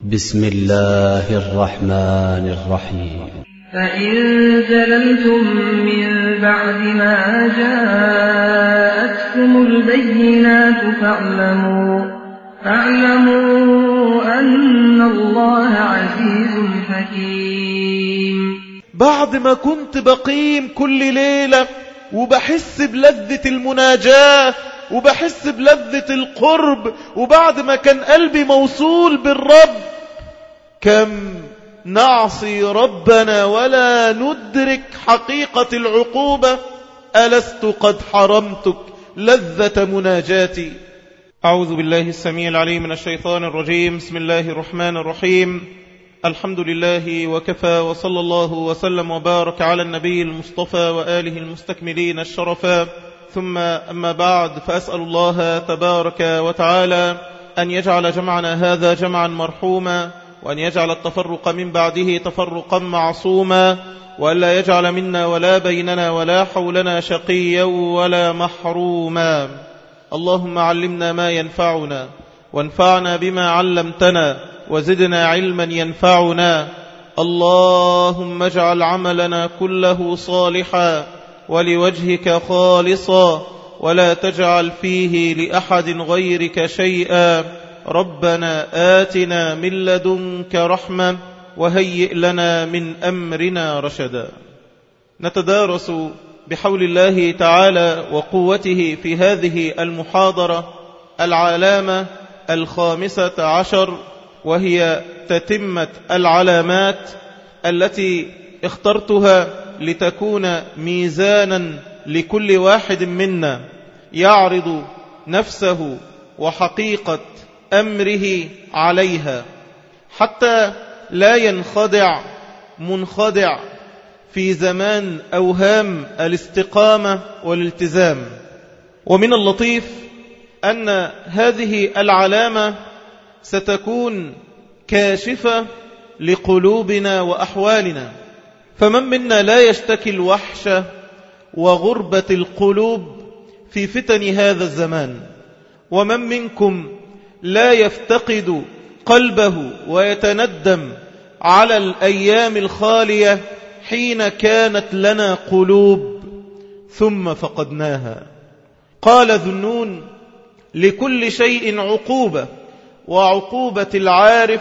بسم الله الرحمن الرحيم. فإن زللتم من بعد ما جاءتكم البينات فاعلموا أن الله عزيز حكيم. بعد ما كنت بقيم كل ليلة وبحس بلذة المناجاة وبحس بلذة القرب، وبعد ما كان قلبي موصول بالرب، كم نعصي ربنا ولا ندرك حقيقة العقوبة. ألست قد حرمتك لذة مناجاتي؟ أعوذ بالله السميع العليم من الشيطان الرجيم. بسم الله الرحمن الرحيم. الحمد لله وكفى، وصلى الله وسلم وبارك على النبي المصطفى وآله المستكملين الشرفا، ثم أما بعد، فأسأل الله تبارك وتعالى أن يجعل جمعنا هذا جمعا مرحوما، وأن يجعل التفرق من بعده تفرقا معصوما، وألا يجعل منا ولا بيننا ولا حولنا شقيا ولا محروما. اللهم علمنا ما ينفعنا، وانفعنا بما علمتنا، وزدنا علما ينفعنا. اللهم اجعل عملنا كله صالحا ولوجهك خالصا، ولا تجعل فيه لأحد غيرك شيئا. ربنا آتنا من لدنك رحمة وهيئ لنا من أمرنا رشدا. نتدارس بحول الله تعالى وقوته في هذه المحاضرة العلامة 15، وهي تتمة العلامات التي اخترتها لتكون ميزانا لكل واحد منا يعرض نفسه وحقيقة أمره عليها، حتى لا ينخدع منخدع في زمان أوهام الاستقامة والالتزام. ومن اللطيف أن هذه العلامة ستكون كاشفة لقلوبنا وأحوالنا، فمن منا لا يشتكي الوحشة وغربة القلوب في فتن هذا الزمان؟ ومن منكم لا يفتقد قلبه ويتندم على الأيام الخالية حين كانت لنا قلوب ثم فقدناها؟ قال ذنون: لكل شيء عقوبة، وعقوبة العارف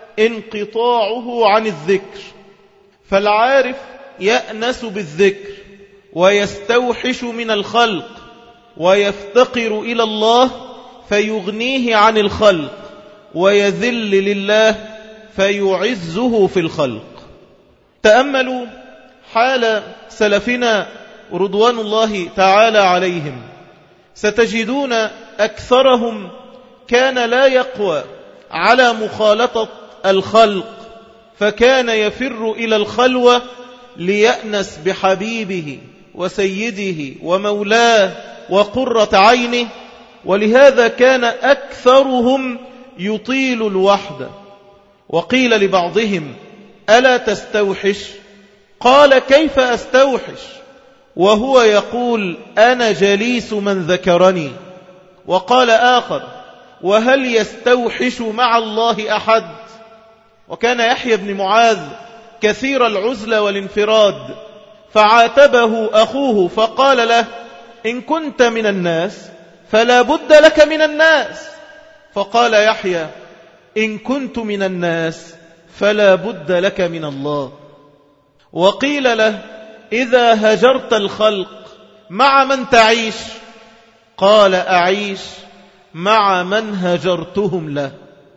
انقطاعه عن الذكر. فالعارف يأنس بالذكر ويستوحش من الخلق ويفتقر إلى الله فيغنيه عن الخلق، ويذل لله فيعزه في الخلق. تأملوا حال سلفنا رضوان الله تعالى عليهم، ستجدون أكثرهم كان لا يقوى على مخالطة الخلق، فكان يفر إلى الخلوة ليأنس بحبيبه وسيده ومولاه وقرة عينه. ولهذا كان أكثرهم يطيل الوحدة. وقيل لبعضهم: ألا تستوحش؟ قال: كيف أستوحش وهو يقول أنا جليس من ذكرني؟ وقال آخر: وهل يستوحش مع الله أحد؟ وكان يحيى بن معاذ كثير العزلة والانفراد، فعاتبه أخوه فقال له: إن كنت من الناس فلا بد لك من الناس. فقال يحيى: إن كنت من الناس فلا بد لك من الله. وقيل له: إذا هجرت الخلق مع من تعيش؟ قال: أعيش مع من هجرتهم له.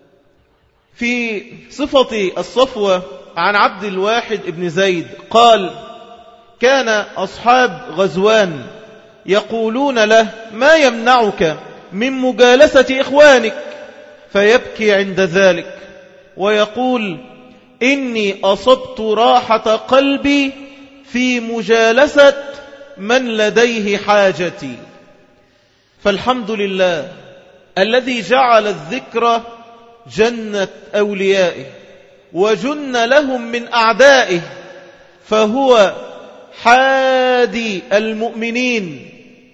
في صفة الصفوة عن عبد الواحد بن زيد قال: كان أصحاب غزوان يقولون له: ما يمنعك من مجالسة إخوانك؟ فيبكي عند ذلك ويقول: إني أصبت راحة قلبي في مجالسة من لديه حاجتي. فالحمد لله الذي جعل الذكر جنة أوليائه وجن لهم من أعدائه، فهو حادي المؤمنين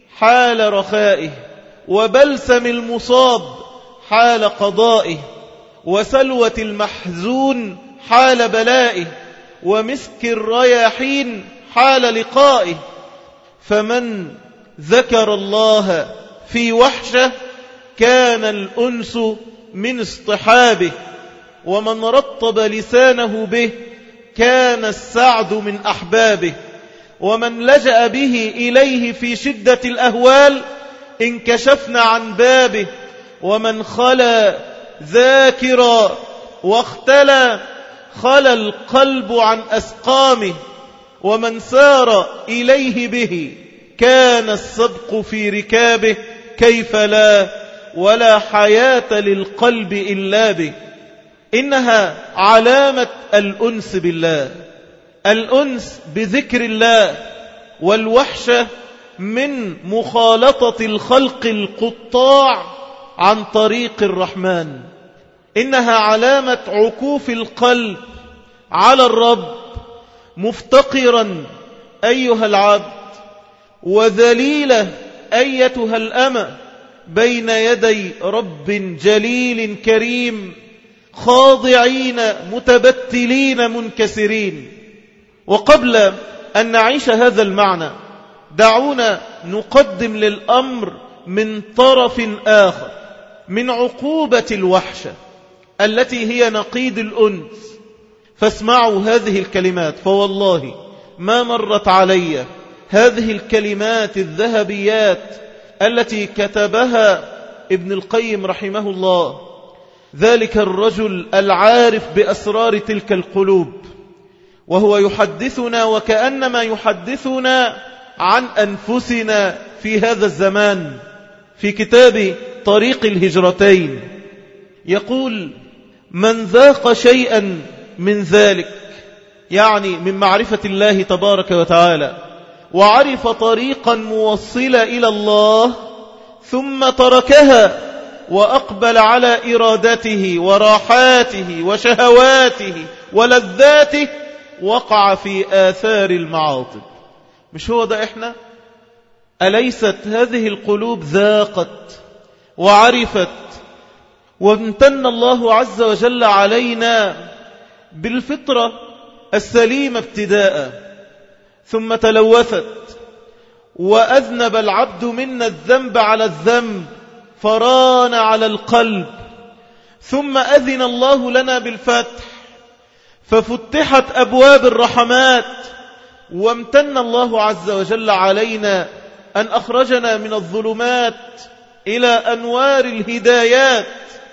حال رخائه، وبلسم المصاب حال قضائه، وسلوة المحزون حال بلائه، ومسك الرياحين حال لقائه. فمن ذكر الله في وحشة كان الأنس من اصطحابه، ومن رطب لسانه به كان السعد من أحبابه، ومن لجأ به إليه في شدة الأهوال انكشفنا عن بابه، ومن خلا ذاكرا واختلى خلا القلب عن أسقامه، ومن سار إليه به كان السبق في ركابه، كيف لا ولا حياة للقلب إلا به. إنها علامة الأنس بالله، الأنس بذكر الله، والوحشة من مخالطة الخلق القطاع عن طريق الرحمن. إنها علامة عكوف القلب على الرب، مفتقرا أيها العبد، وذليلة أيتها الأمة بين يدي رب جليل كريم، خاضعين متبتلين منكسرين. وقبل أن نعيش هذا المعنى دعونا نقدم للأمر من طرف آخر، من عقوبة الوحشة التي هي نقيض الأنس. فاسمعوا هذه الكلمات، فوالله ما مرت علي هذه الكلمات الذهبيات التي كتبها ابن القيم رحمه الله، ذلك الرجل العارف بأسرار تلك القلوب، وهو يحدثنا وكأنما يحدثنا عن أنفسنا في هذا الزمان، في كتاب طريق الهجرتين. يقول: من ذاق شيئا من ذلك، يعني من معرفة الله تبارك وتعالى، وعرف طريقا موصلا إلى الله، ثم تركها وأقبل على إرادته وراحاته وشهواته ولذاته، وقع في آثار المعاطب. مش هو ده إحنا؟ أليست هذه القلوب ذاقت وعرفت، وامتن الله عز وجل علينا بالفطرة السليمة ابتداء، ثم تلوثت وأذنب العبد منا الذنب على الذنب، فران على القلب، ثم أذن الله لنا بالفتح، ففتحت أبواب الرحمات، وامتن الله عز وجل علينا أن أخرجنا من الظلمات إلى أنوار الهدايات.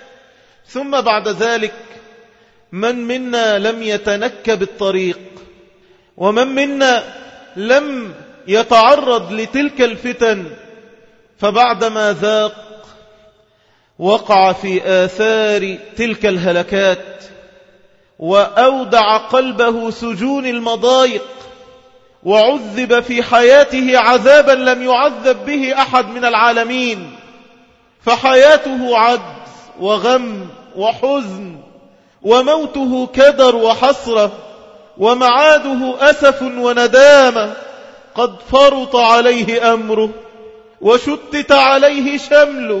ثم بعد ذلك من منا لم يتنكب الطريق، ومن منا لم يتعرض لتلك الفتن، فبعدما ذاق وقع في آثار تلك الهلكات، وأودع قلبه سجون المضايق، وعذب في حياته عذابا لم يعذب به أحد من العالمين، فحياته عجز وغم وحزن، وموته كدر وحسرة، ومعاده أسف وندامة. قد فرط عليه أمره، وشتت عليه شمله،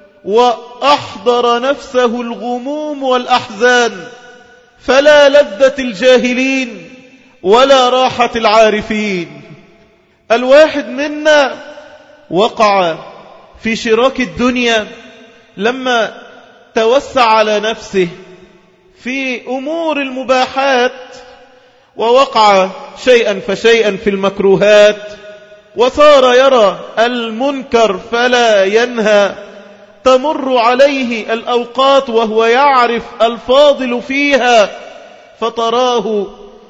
وأحضر نفسه الغموم والأحزان، فلا لذة الجاهلين ولا راحة العارفين. الواحد منا وقع في شراك الدنيا لما توسع على نفسه في أمور المباحات، ووقع شيئا فشيئا في المكروهات، وصار يرى المنكر فلا ينهى، تمر عليه الأوقات وهو يعرف الفاضل فيها، فتراه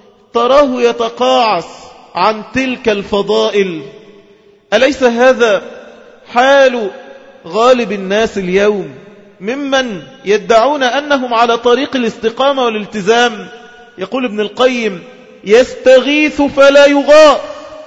يتقاعس عن تلك الفضائل. أليس هذا حال غالب الناس اليوم ممن يدعون أنهم على طريق الاستقامة والالتزام؟ يقول ابن القيم: يستغيث فلا يغاث،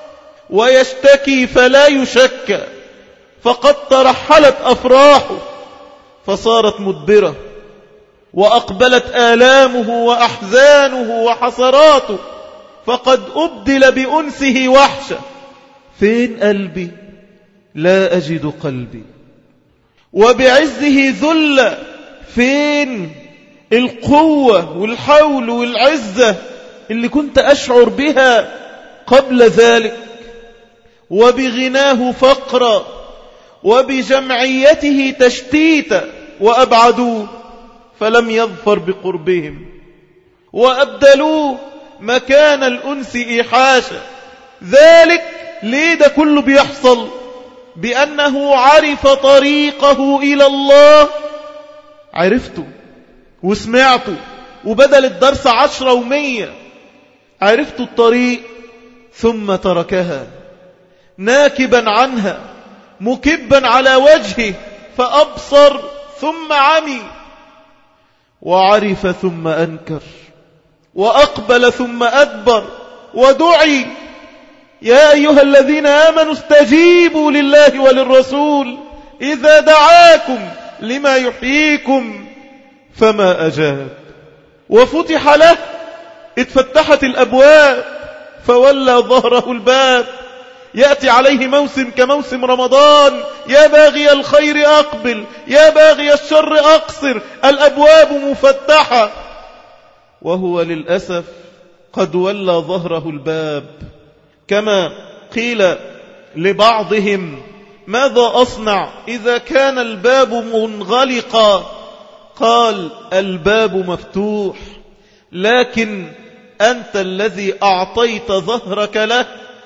ويشتكي فلا يشكى، فقد ترحلت أفراحه فصارت مدبرة، وأقبلت آلامه وأحزانه وحسراته، فقد أبدل بأنسه وحشة. فين قلبي؟ لا أجد قلبي. وبعزه ذل، فين القوة والحول والعزة اللي كنت أشعر بها قبل ذلك، وبغناه فقرا، وبجمعيته تشتيتا، وأبعدوه فلم يظفر بقربهم، وأبدلوه مكان الأنس إيحاشا. ذلك ليه ده كله بيحصل؟ بأنه عرف طريقه إلى الله، عرفته وسمعته، وبدل الدرس 10 و100 عرفت الطريق، ثم تركها ناكبا عنها مكبا على وجهه، فأبصر ثم عمي، وعرف ثم أنكر، وأقبل ثم أدبر، ودعي يا أيها الذين آمنوا استجيبوا لله وللرسول إذا دعاكم لما يحييكم، فما أجاب. وفتح له، اتفتحت الأبواب، فولى ظهره الباب. يأتي عليه موسم كموسم رمضان، يا باغي الخير أقبل، يا باغي الشر أقصر، الأبواب مفتحة، وهو للأسف قد ولى ظهره الباب. كما قيل لبعضهم ماذا أصنع إذا كان الباب منغلقا؟ قال الباب مفتوح، لكن أنت الذي أعطيت ظهرك له،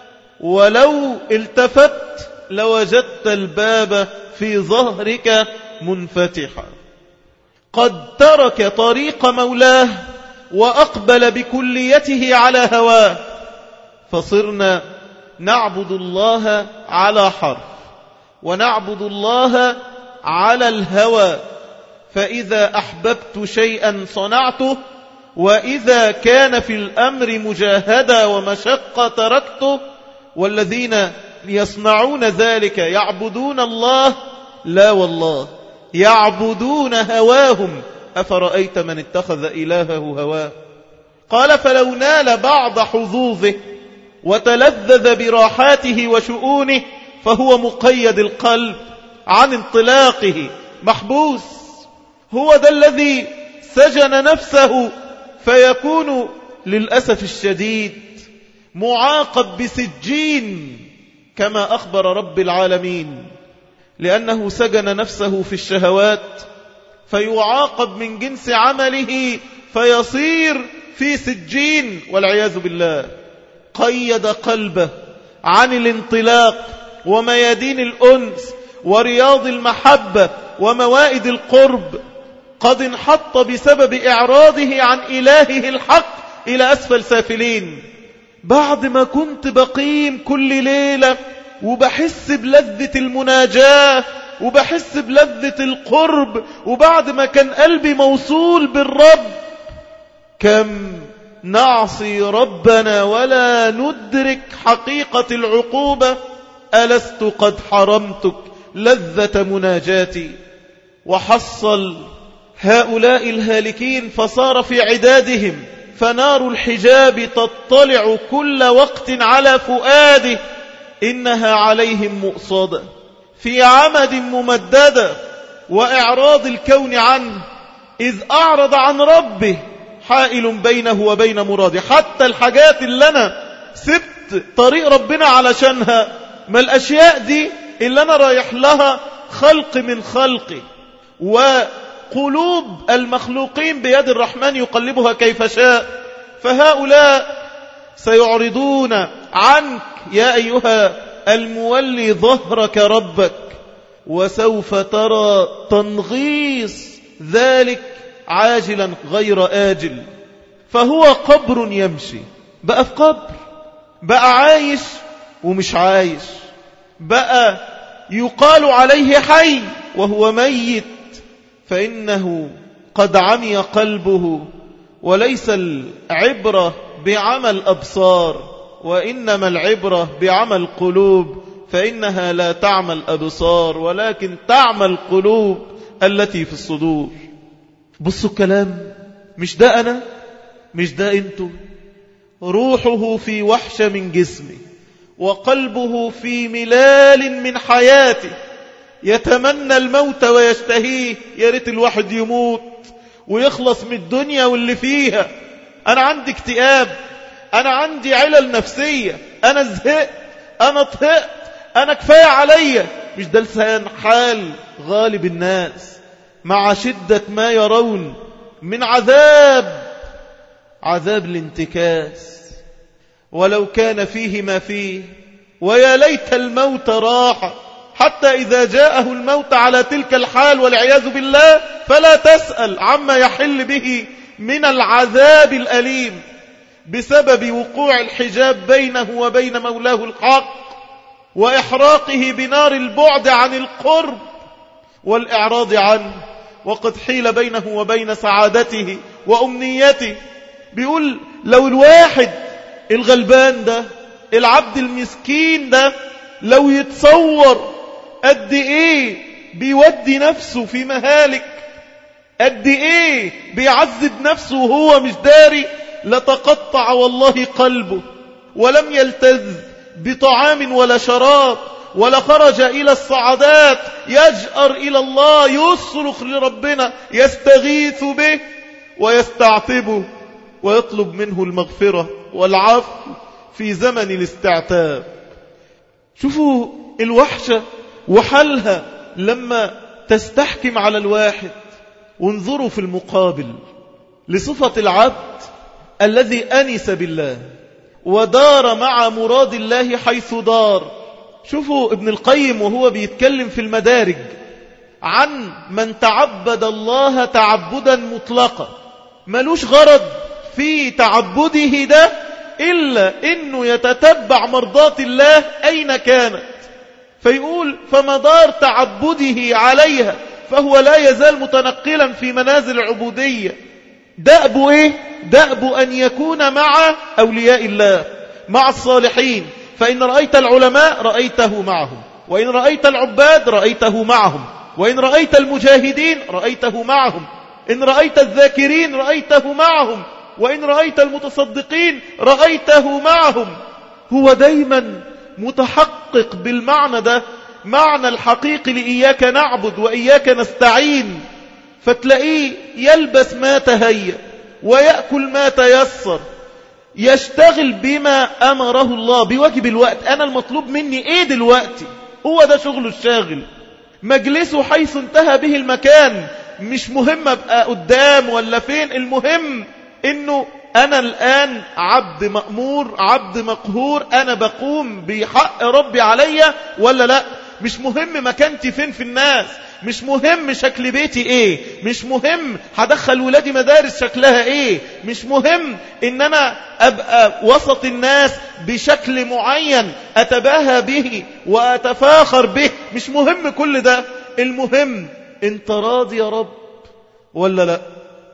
ولو التفت لوجدت الباب في ظهرك منفتحا. قد ترك طريق مولاه وأقبل بكليته على هواه، فصرنا نعبد الله على حرف، ونعبد الله على الهوى. فإذا أحببت شيئا صنعته، وإذا كان في الأمر مجاهدة ومشقة تركته. والذين يصنعون ذلك يعبدون الله؟ لا والله، يعبدون هواهم. أفرأيت من اتخذ إلهه هواه؟ قال فلو نال بعض حظوظه وتلذذ براحاته وشؤونه فهو مقيد القلب عن انطلاقه، محبوس. هو ده الذي سجن نفسه، فيكون للأسف الشديد معاقب بسجين كما أخبر رب العالمين، لأنه سجن نفسه في الشهوات، فيعاقب من جنس عمله فيصير في سجين والعياذ بالله. قيد قلبه عن الانطلاق وميادين الأنس ورياض المحبة وموائد القرب. قد انحط بسبب إعراضه عن إلهه الحق إلى أسفل سافلين. بعد ما كنت بقيم كل ليلة وبحس بلذة المناجاة وبحس بلذة القرب، وبعد ما كان قلبي موصول بالرب، كم نعصي ربنا ولا ندرك حقيقة العقوبة. ألست قد حرمتك لذة مناجاتي؟ وحصل هؤلاء الهالكين فصار في عدادهم، فنار الحجاب تطلع كل وقت على فؤاده، إنها عليهم مؤصدة في عمد ممددة، وإعراض الكون عنه إذ أعرض عن ربه حائل بينه وبين مراده. حتى الحاجات اللي أنا سبت طريق ربنا علشانها، ما الأشياء دي اللي أنا رايح لها خلق من خلقي، وقلوب المخلوقين بيد الرحمن يقلبها كيف شاء. فهؤلاء سيعرضون عنك يا أيها المولي ظهرك ربك، وسوف ترى تنغيص ذلك عاجلا غير آجل. فهو قبر يمشي، بقى في قبر، بقى عايش ومش عايش، بقى يقال عليه حي وهو ميت، فإنه قد عمي قلبه. وليس العبرة بعمل أبصار، وإنما العبرة بعمل قلوب، فإنها لا تعمى الأبصار ولكن تعمى القلوب التي في الصدور. بصوا الكلام، مش ده أنا، مش ده أنتوا. روحه في وحشة من جسمه، وقلبه في ملال من حياته، يتمنى الموت ويشتهيه. يا ريت الواحد يموت ويخلص من الدنيا واللي فيها. أنا عندي اكتئاب، أنا عندي علل نفسية، أنا زهقت، أنا طهقت، أنا كفاية عليا. مش ده لسان حال غالب الناس مع شدة ما يرون من عذاب الانتكاس. ولو كان فيه ما فيه ويا ليت الموت راح، حتى إذا جاءه الموت على تلك الحال والعياذ بالله فلا تسأل عما يحل به من العذاب الأليم بسبب وقوع الحجاب بينه وبين مولاه الحق، وإحراقه بنار البعد عن القرب والإعراض عنه، وقد حيل بينه وبين سعادته وأمنيته. بيقول لو الواحد الغلبان ده، العبد المسكين ده، لو يتصور قد ايه بيودي نفسه في مهالك، قد ايه بيعذب نفسه وهو مش داري، لتقطع والله قلبه ولم يلتذ بطعام ولا شراب، ولا خرج إلى الصعدات يجأر إلى الله، يصرخ لربنا، يستغيث به ويستعتبه ويطلب منه المغفرة والعفو في زمن الاستعتاب. شوفوا الوحشة وحلها لما تستحكم على الواحد. وانظروا في المقابل لصفة العبد الذي أنس بالله ودار مع مراد الله حيث دار. شوفوا ابن القيم وهو بيتكلم في المدارج عن من تعبد الله تعبدا مطلقا، ملوش غرض في تعبده ده إلا إنه يتتبع مرضات الله أين كانت، فيقول فمدار تعبده عليها، فهو لا يزال متنقلا في منازل العبودية. دأب إيه؟ دأب أن يكون مع أولياء الله، مع الصالحين. فإن رأيت العلماء رأيته معهم، وإن رأيت العباد رأيته معهم، وإن رأيت المجاهدين رأيته معهم، إن رأيت الذاكرين رأيته معهم، وإن رأيت المتصدقين رأيته معهم. هو دايما متحقق بالمعنى ده، معنى الحقيقي لإياك نعبد وإياك نستعين. فتلاقيه يلبس ما تهيأ ويأكل ما تيسر، يشتغل بما أمره الله بواجب الوقت. أنا المطلوب مني إيه دلوقتي؟ هو ده شغله الشاغل. مجلسه حيث انتهى به المكان، مش مهم أبقى قدام ولا فين، المهم إنه أنا الآن عبد مأمور، عبد مقهور، أنا بقوم بحق ربي عليا ولا لا. مش مهم مكانتي فين في الناس، مش مهم شكل بيتي ايه، مش مهم هدخل ولادي مدارس شكلها ايه، مش مهم ان انا ابقى وسط الناس بشكل معين اتباهى به واتفاخر به، مش مهم كل ده. المهم انت راضي يا رب ولا لا؟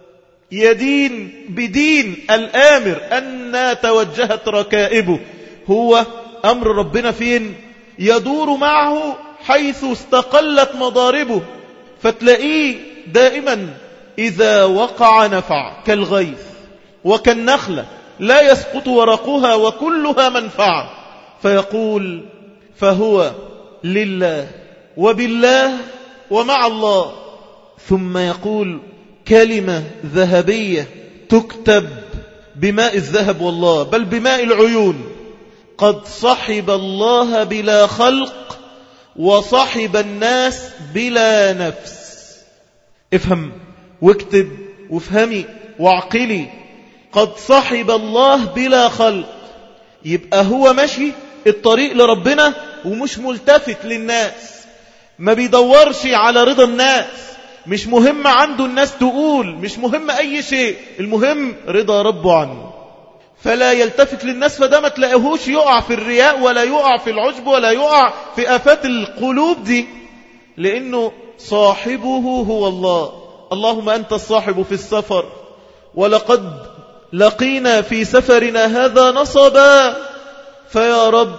يدين بدين الآمر أن توجهت ركائبه. هو أمر ربنا فين؟ يدور معه حيث استقلت مضاربه. فتلاقيه دائما إذا وقع نفع كالغيث وكالنخلة لا يسقط ورقها وكلها منفعة. فيقول فهو لله وبالله ومع الله. ثم يقول كلمة ذهبية تكتب بماء الذهب والله، بل بماء العيون: قد صحب الله بلا خلق وصحب الناس بلا نفس. افهم واكتب وافهمي واعقلي. قد صحب الله بلا خلق، يبقى هو ماشي الطريق لربنا ومش ملتفت للناس، ما بيدورش على رضا الناس، مش مهم عنده الناس تقول، مش مهم أي شيء، المهم رضا ربه عنه. فلا يلتفت للناس، فده ما تلاقيهوش يقع في الرياء ولا يقع في العجب ولا يقع في آفات القلوب دي، لأنه صاحبه هو الله. اللهم أنت الصاحب في السفر، ولقد لقينا في سفرنا هذا نصبا، فيا رب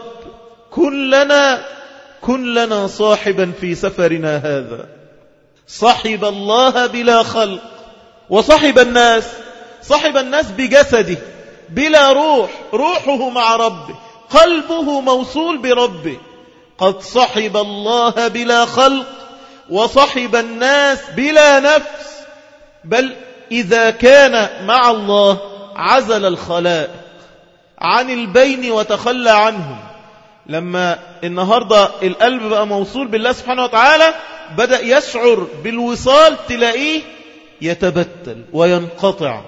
كن لنا صاحبا في سفرنا هذا. صحب الله بلا خلق وصحب الناس، صحب الناس بجسده بلا روح، روحه مع ربه، قلبه موصول بربه. قد صحب الله بلا خلق وصحب الناس بلا نفس، بل إذا كان مع الله عزل الخلائق عن البين وتخلى عنهم. لما النهاردة القلب بقى موصول بالله سبحانه وتعالى بدأ يشعر بالوصال، تلاقيه يتبتل وينقطع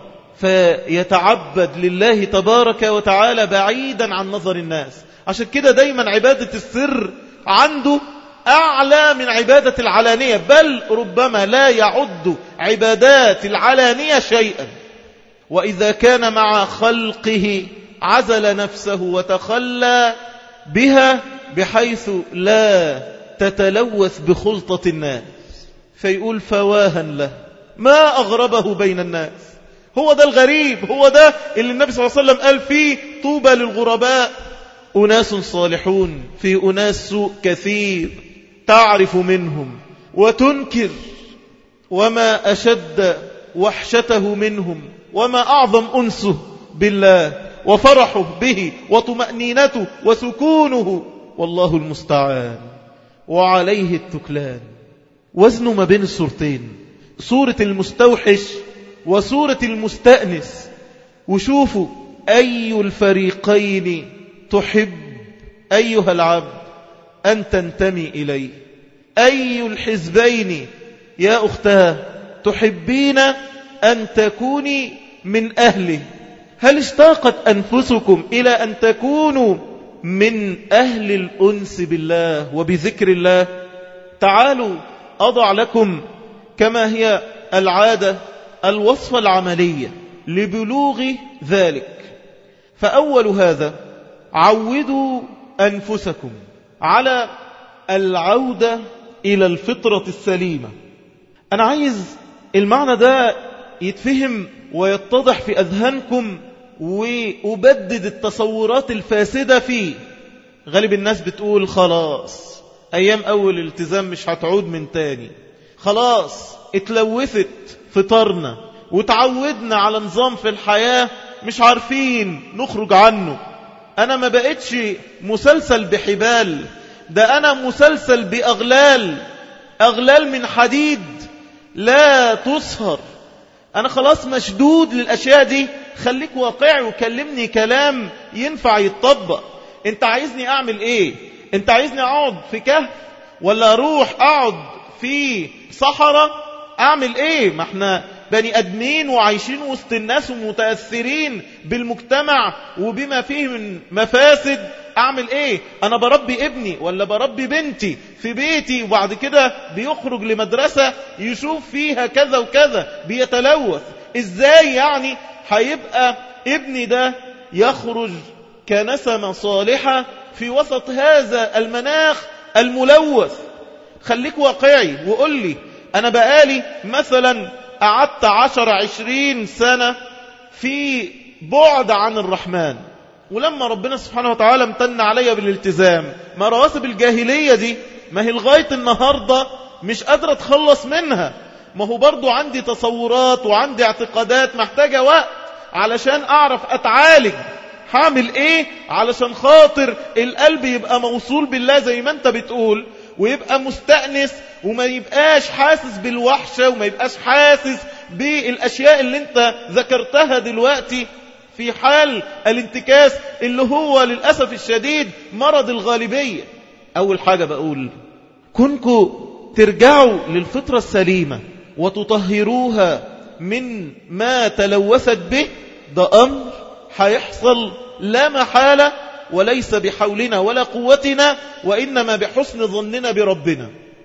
فيتعبد لله تبارك وتعالى بعيدا عن نظر الناس. عشان كده دايما عبادة السر عنده أعلى من عبادة العلانية، بل ربما لا يعد عبادات العلانية شيئا. وإذا كان مع خلقه عزل نفسه وتخلى بها بحيث لا تتلوث بخلطة الناس، فيقول فواها له ما أغربه بين الناس. هو ده الغريب، هو ده اللي النبي صلى الله عليه وسلم قال فيه طوبى للغرباء، أناس صالحون في أناس سوء كثير تعرف منهم وتنكر، وما أشد وحشته منهم، وما أعظم أنسه بالله وفرحه به وطمأنينته وسكونه، والله المستعان وعليه التكلان. وزنه ما بين الصورتين، صورة المستوحش وصورة المستأنس. وشوفوا أي الفريقين تحب أيها العبد أن تنتمي إليه، أي الحزبين يا أختاه تحبين أن تكوني من أهله. هل اشتاقت أنفسكم إلى أن تكونوا من أهل الأنس بالله وبذكر الله؟ تعالوا أضع لكم كما هي العادة الوصفة العملية لبلوغ ذلك. فأول هذا عودوا أنفسكم على العودة إلى الفطرة السليمة. أنا عايز المعنى ده يتفهم ويتضح في أذهانكم، وأبدد التصورات الفاسدة فيه. غالب الناس بتقول خلاص أيام أول الالتزام مش هتعود من تاني، خلاص اتلوثت فطرنا وتعودنا على نظام في الحياة مش عارفين نخرج عنه. أنا ما بقتش مسلسل بحبال، ده أنا مسلسل بأغلال، أغلال من حديد لا تصهر. أنا خلاص مشدود للأشياء دي. خليك واقعي وكلمني كلام ينفع يتطبق. أنت عايزني أعمل إيه؟ أنت عايزني أقعد في كهف ولا أروح أقعد في صحراء؟ أعمل إيه؟ ما احنا بني أدمين وعايشين وسط الناس ومتأثرين بالمجتمع وبما فيه من مفاسد. أعمل إيه؟ أنا بربي ابني ولا بربي بنتي في بيتي، وبعد كده بيخرج لمدرسة يشوف فيها كذا وكذا بيتلوث. إزاي يعني هيبقى ابني ده يخرج كنسمة صالحة في وسط هذا المناخ الملوث؟ خليك واقعي وقول لي أنا بقالي مثلا قعدت 10-20 سنة في بعد عن الرحمن، ولما ربنا سبحانه وتعالى امتن عليا بالالتزام، ما رواسب الجاهلية دي ما هي لغاية النهاردة مش قادرة اتخلص منها. ما هو برضو عندي تصورات وعندي اعتقادات محتاجة وقت علشان أعرف أتعالج. هعمل إيه علشان خاطر القلب يبقى موصول بالله زي ما أنت بتقول، ويبقى مستأنس وما يبقاش حاسس بالوحشة وما يبقاش حاسس بالأشياء اللي أنت ذكرتها دلوقتي في حال الانتكاس اللي هو للأسف الشديد مرض الغالبية. أول حاجة بقول كنكم ترجعوا للفطرة السليمة وتطهروها من ما تلوثت به. ده أمر هيحصل لا محالة، وليس بحولنا ولا قوتنا، وإنما بحسن ظننا بربنا.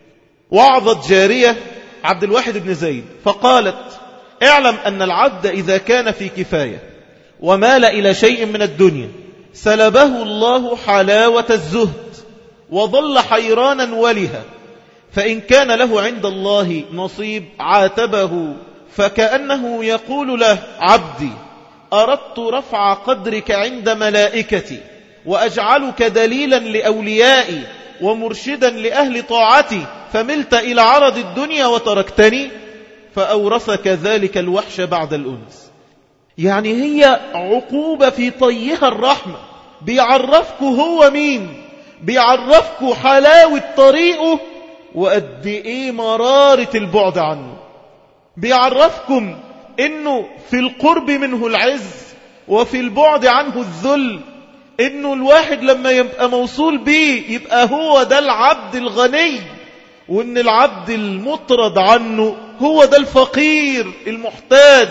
وعظت جارية عبد الواحد بن زيد فقالت اعلم أن العبد إذا كان في كفاية ومال إلى شيء من الدنيا سلبه الله حلاوة الزهد وظل حيرانا ولها، فإن كان له عند الله نصيب عاتبه، فكأنه يقول له عبدي أردت رفع قدرك عند ملائكتي وأجعلك دليلا لأوليائي ومرشدا لأهل طاعتي، فملت إلى عرض الدنيا وتركتني، فأورثك ذلك الوحش بعد الأنس. يعني هي عقوبة في طيها الرحمة، بيعرفك هو مين، بيعرفك حلاوة طريقه وقد إيه مرارة البعد عنه، بيعرفكم إنه في القرب منه العز وفي البعد عنه الذل، إنه الواحد لما يبقى موصول به يبقى هو ده العبد الغني، وإن العبد المطرد عنه هو ده الفقير المحتاج.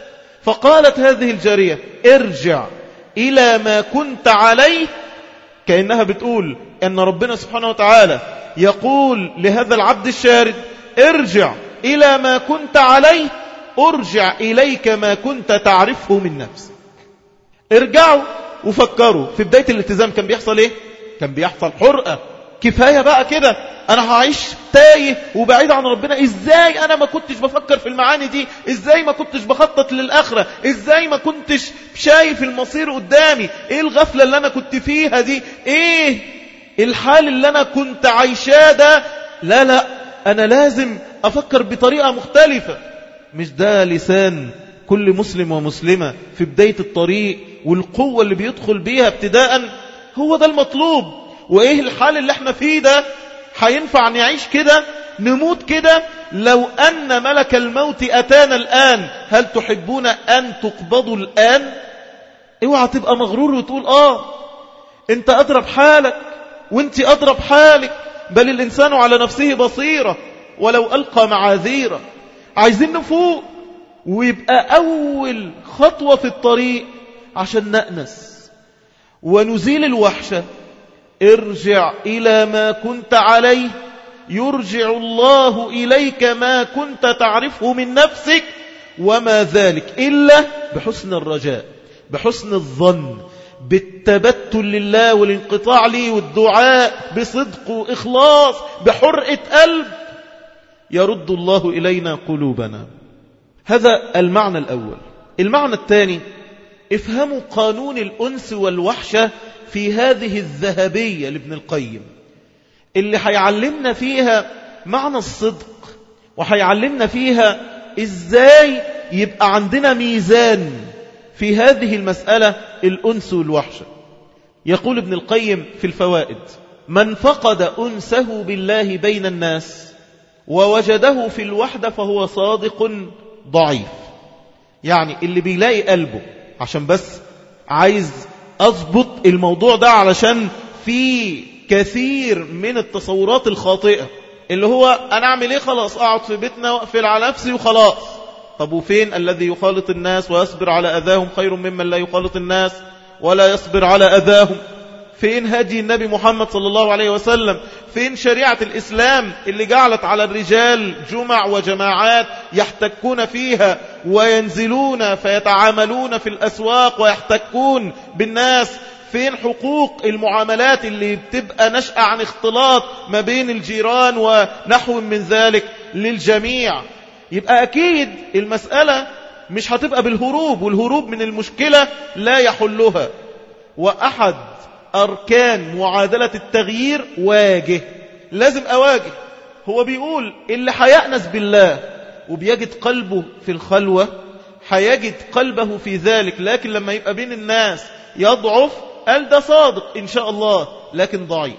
فقالت هذه الجارية ارجع إلى ما كنت عليه، كأنها بتقول أن ربنا سبحانه وتعالى يقول لهذا العبد الشارد ارجع إلى ما كنت عليه، ارجع إليك ما كنت تعرفه من نفسك. ارجعوا وفكروا في بداية الالتزام كان بيحصل ايه؟ كان بيحصل حرقة. كفاية بقى كده، انا هعيش تايه وبعيد عن ربنا. ازاي انا ما كنتش بفكر في المعاني دي؟ ازاي ما كنتش بخطط للآخرة؟ ازاي ما كنتش شايف المصير قدامي؟ ايه الغفلة اللي انا كنت فيها دي؟ ايه الحال اللي انا كنت عايشاه ده؟ لا انا لازم افكر بطريقة مختلفة. مش ده لسان كل مسلم ومسلمة في بداية الطريق، والقوة اللي بيدخل بيها ابتداء؟ هو ده المطلوب. وايه الحال اللي احنا فيه ده؟ هينفع نعيش كده نموت كده؟ لو أن ملك الموت أتانا الآن هل تحبون أن تقبضوا الآن؟ اوعى تبقى مغرور وتقول انت أضرب حالك وانت أضرب حالك، بل الإنسان على نفسه بصيرة ولو ألقى معاذيره. عايزين نفوق، ويبقى أول خطوة في الطريق عشان نأنس ونزيل الوحشة. ارجع إلى ما كنت عليه، يرجع الله إليك ما كنت تعرفه من نفسك، وما ذلك إلا بحسن الرجاء، بحسن الظن، بالتبتل لله والانقطاع لي والدعاء بصدق وإخلاص بحرقة قلب، يرد الله إلينا قلوبنا. هذا المعنى الأول. المعنى الثاني، افهموا قانون الأنس والوحشة في هذه الذهبية لابن القيم، اللي هيعلمنا فيها معنى الصدق، وهيعلمنا فيها ازاي يبقى عندنا ميزان في هذه المسألة الأنس والوحشة. يقول ابن القيم في الفوائد: من فقد أنسه بالله بين الناس ووجده في الوحدة فهو صادق ضعيف. يعني اللي بيلاقي قلبه، عشان بس عايز أضبط الموضوع ده علشان في كثير من التصورات الخاطئة اللي هو أنا أعمل إيه؟ خلاص أقعد في بيتنا وأقفل على نفسي وخلاص. طب وفين الذي يخالط الناس ويصبر على أذاهم خير ممن لا يخالط الناس ولا يصبر على أذاهم؟ فين هدي النبي محمد صلى الله عليه وسلم؟ فين شريعة الإسلام اللي جعلت على الرجال جمع وجماعات يحتكون فيها وينزلون فيتعاملون في الأسواق ويحتكون بالناس؟ فين حقوق المعاملات اللي بتبقى نشأة عن اختلاط ما بين الجيران ونحو من ذلك للجميع؟ يبقى أكيد المسألة مش هتبقى بالهروب، والهروب من المشكلة لا يحلها. وأحد أركان معادلة التغيير واجه، لازم أواجه. هو بيقول اللي هيأنس بالله وبيجد قلبه في الخلوة هيجد قلبه في ذلك، لكن لما يبقى بين الناس يضعف، قال ده صادق إن شاء الله لكن ضعيف.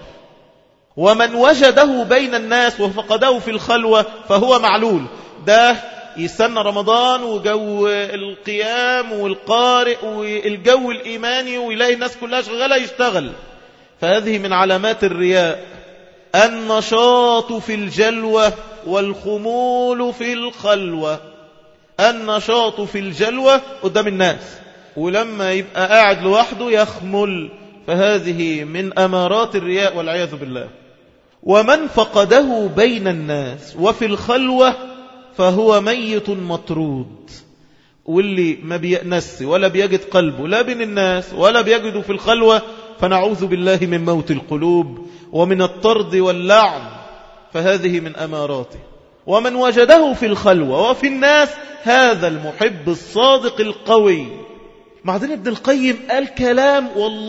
ومن وجده بين الناس وفقده في الخلوة فهو معلول. ده يستنى رمضان وجو القيام والقارئ والجو الإيماني ويلاقي الناس كلها شغالة يشتغل. فهذه من علامات الرياء، النشاط في الجلوة والخمول في الخلوة. النشاط في الجلوة قدام الناس، ولما يبقى قاعد لوحده يخمل، فهذه من أمارات الرياء والعياذ بالله. ومن فقده بين الناس وفي الخلوة فهو ميت مطرود. واللي ما بيأنس ولا بيجد قلبه لا بين الناس ولا بيجده في الخلوة، فنعوذ بالله من موت القلوب ومن الطرد واللعن، فهذه من أماراته. ومن وجده في الخلوة وفي الناس هذا المحب الصادق القوي. بعدين ابن القيم قال كلام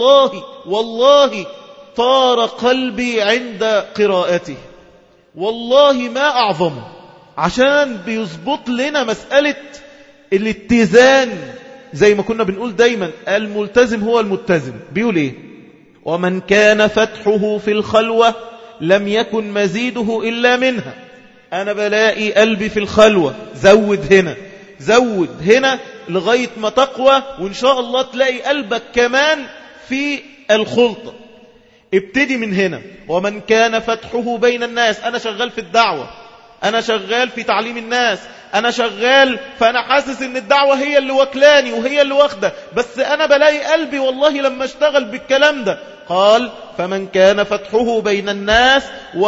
والله طار قلبي عند قراءته، والله ما أعظمه، عشان بيظبط لنا مسألة الاتزان. زي ما كنا بنقول دايما الملتزم هو المتزن. بيقول ايه؟ ومن كان فتحه في الخلوة لم يكن مزيده إلا منها. أنا بلاقي قلبي في الخلوة، زود هنا زود هنا لغاية ما تقوى، وإن شاء الله تلاقي قلبك كمان في الخلطة. ابتدي من هنا. ومن كان فتحه بين الناس، أنا شغال في الدعوة، أنا شغال في تعليم الناس، أنا شغال فأنا حاسس إن الدعوة هي اللي وكلاني وهي اللي واخدة، بس أنا بلاقي قلبي والله لما اشتغل بالكلام ده. قال فمن كان فتحه بين الناس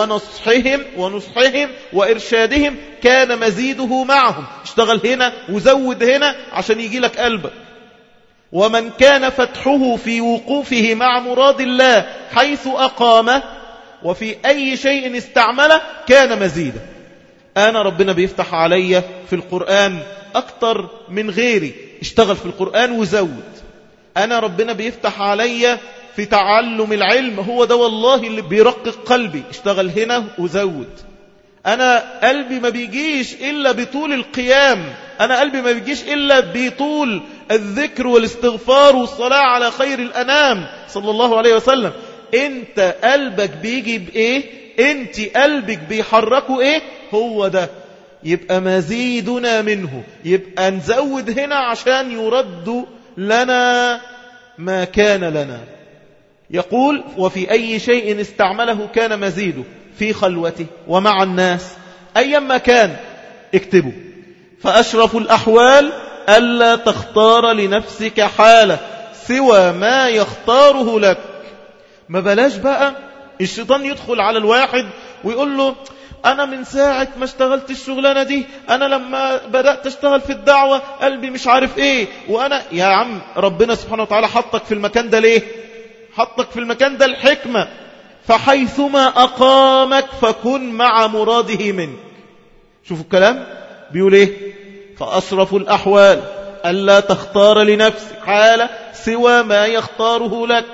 ونصحهم وإرشادهم كان مزيده معهم. اشتغل هنا وزود هنا عشان يجي لك قلبك. ومن كان فتحه في وقوفه مع مراد الله حيث أقامه وفي أي شيء استعمله كان مزيدا. أنا ربنا بيفتح علي في القرآن أكتر من غيري، اشتغل في القرآن وزود. أنا ربنا بيفتح علي في تعلم العلم، هو ده والله اللي بيرقق قلبي، اشتغل هنا وزود. أنا قلبي ما بيجيش إلا بطول القيام، أنا قلبي ما بيجيش إلا بطول الذكر والاستغفار والصلاة على خير الأنام صلى الله عليه وسلم. أنت قلبك بيجي بإيه؟ أنت قلبك بيحركه إيه؟ هو ده. يبقى مزيدنا منه، يبقى نزود هنا عشان يرد لنا ما كان لنا. يقول وفي أي شيء استعمله كان مزيده، في خلوته ومع الناس أيما كان. اكتبوا فأشرف الأحوال ألا تختار لنفسك حالة سوى ما يختاره لك. ما بلاش بقى الشيطان يدخل على الواحد ويقول له أنا من ساعة ما اشتغلت الشغلانة دي، أنا لما بدأت اشتغل في الدعوة قلبي مش عارف إيه، وأنا يا عم ربنا سبحانه وتعالى حطك في المكان ده ليه؟ حطك في المكان ده الحكمة. فحيثما أقامك فكن مع مراده منك. شوفوا الكلام بيقول إيه؟ فأشرف الأحوال ألا تختار لنفسك حالة سوى ما يختاره لك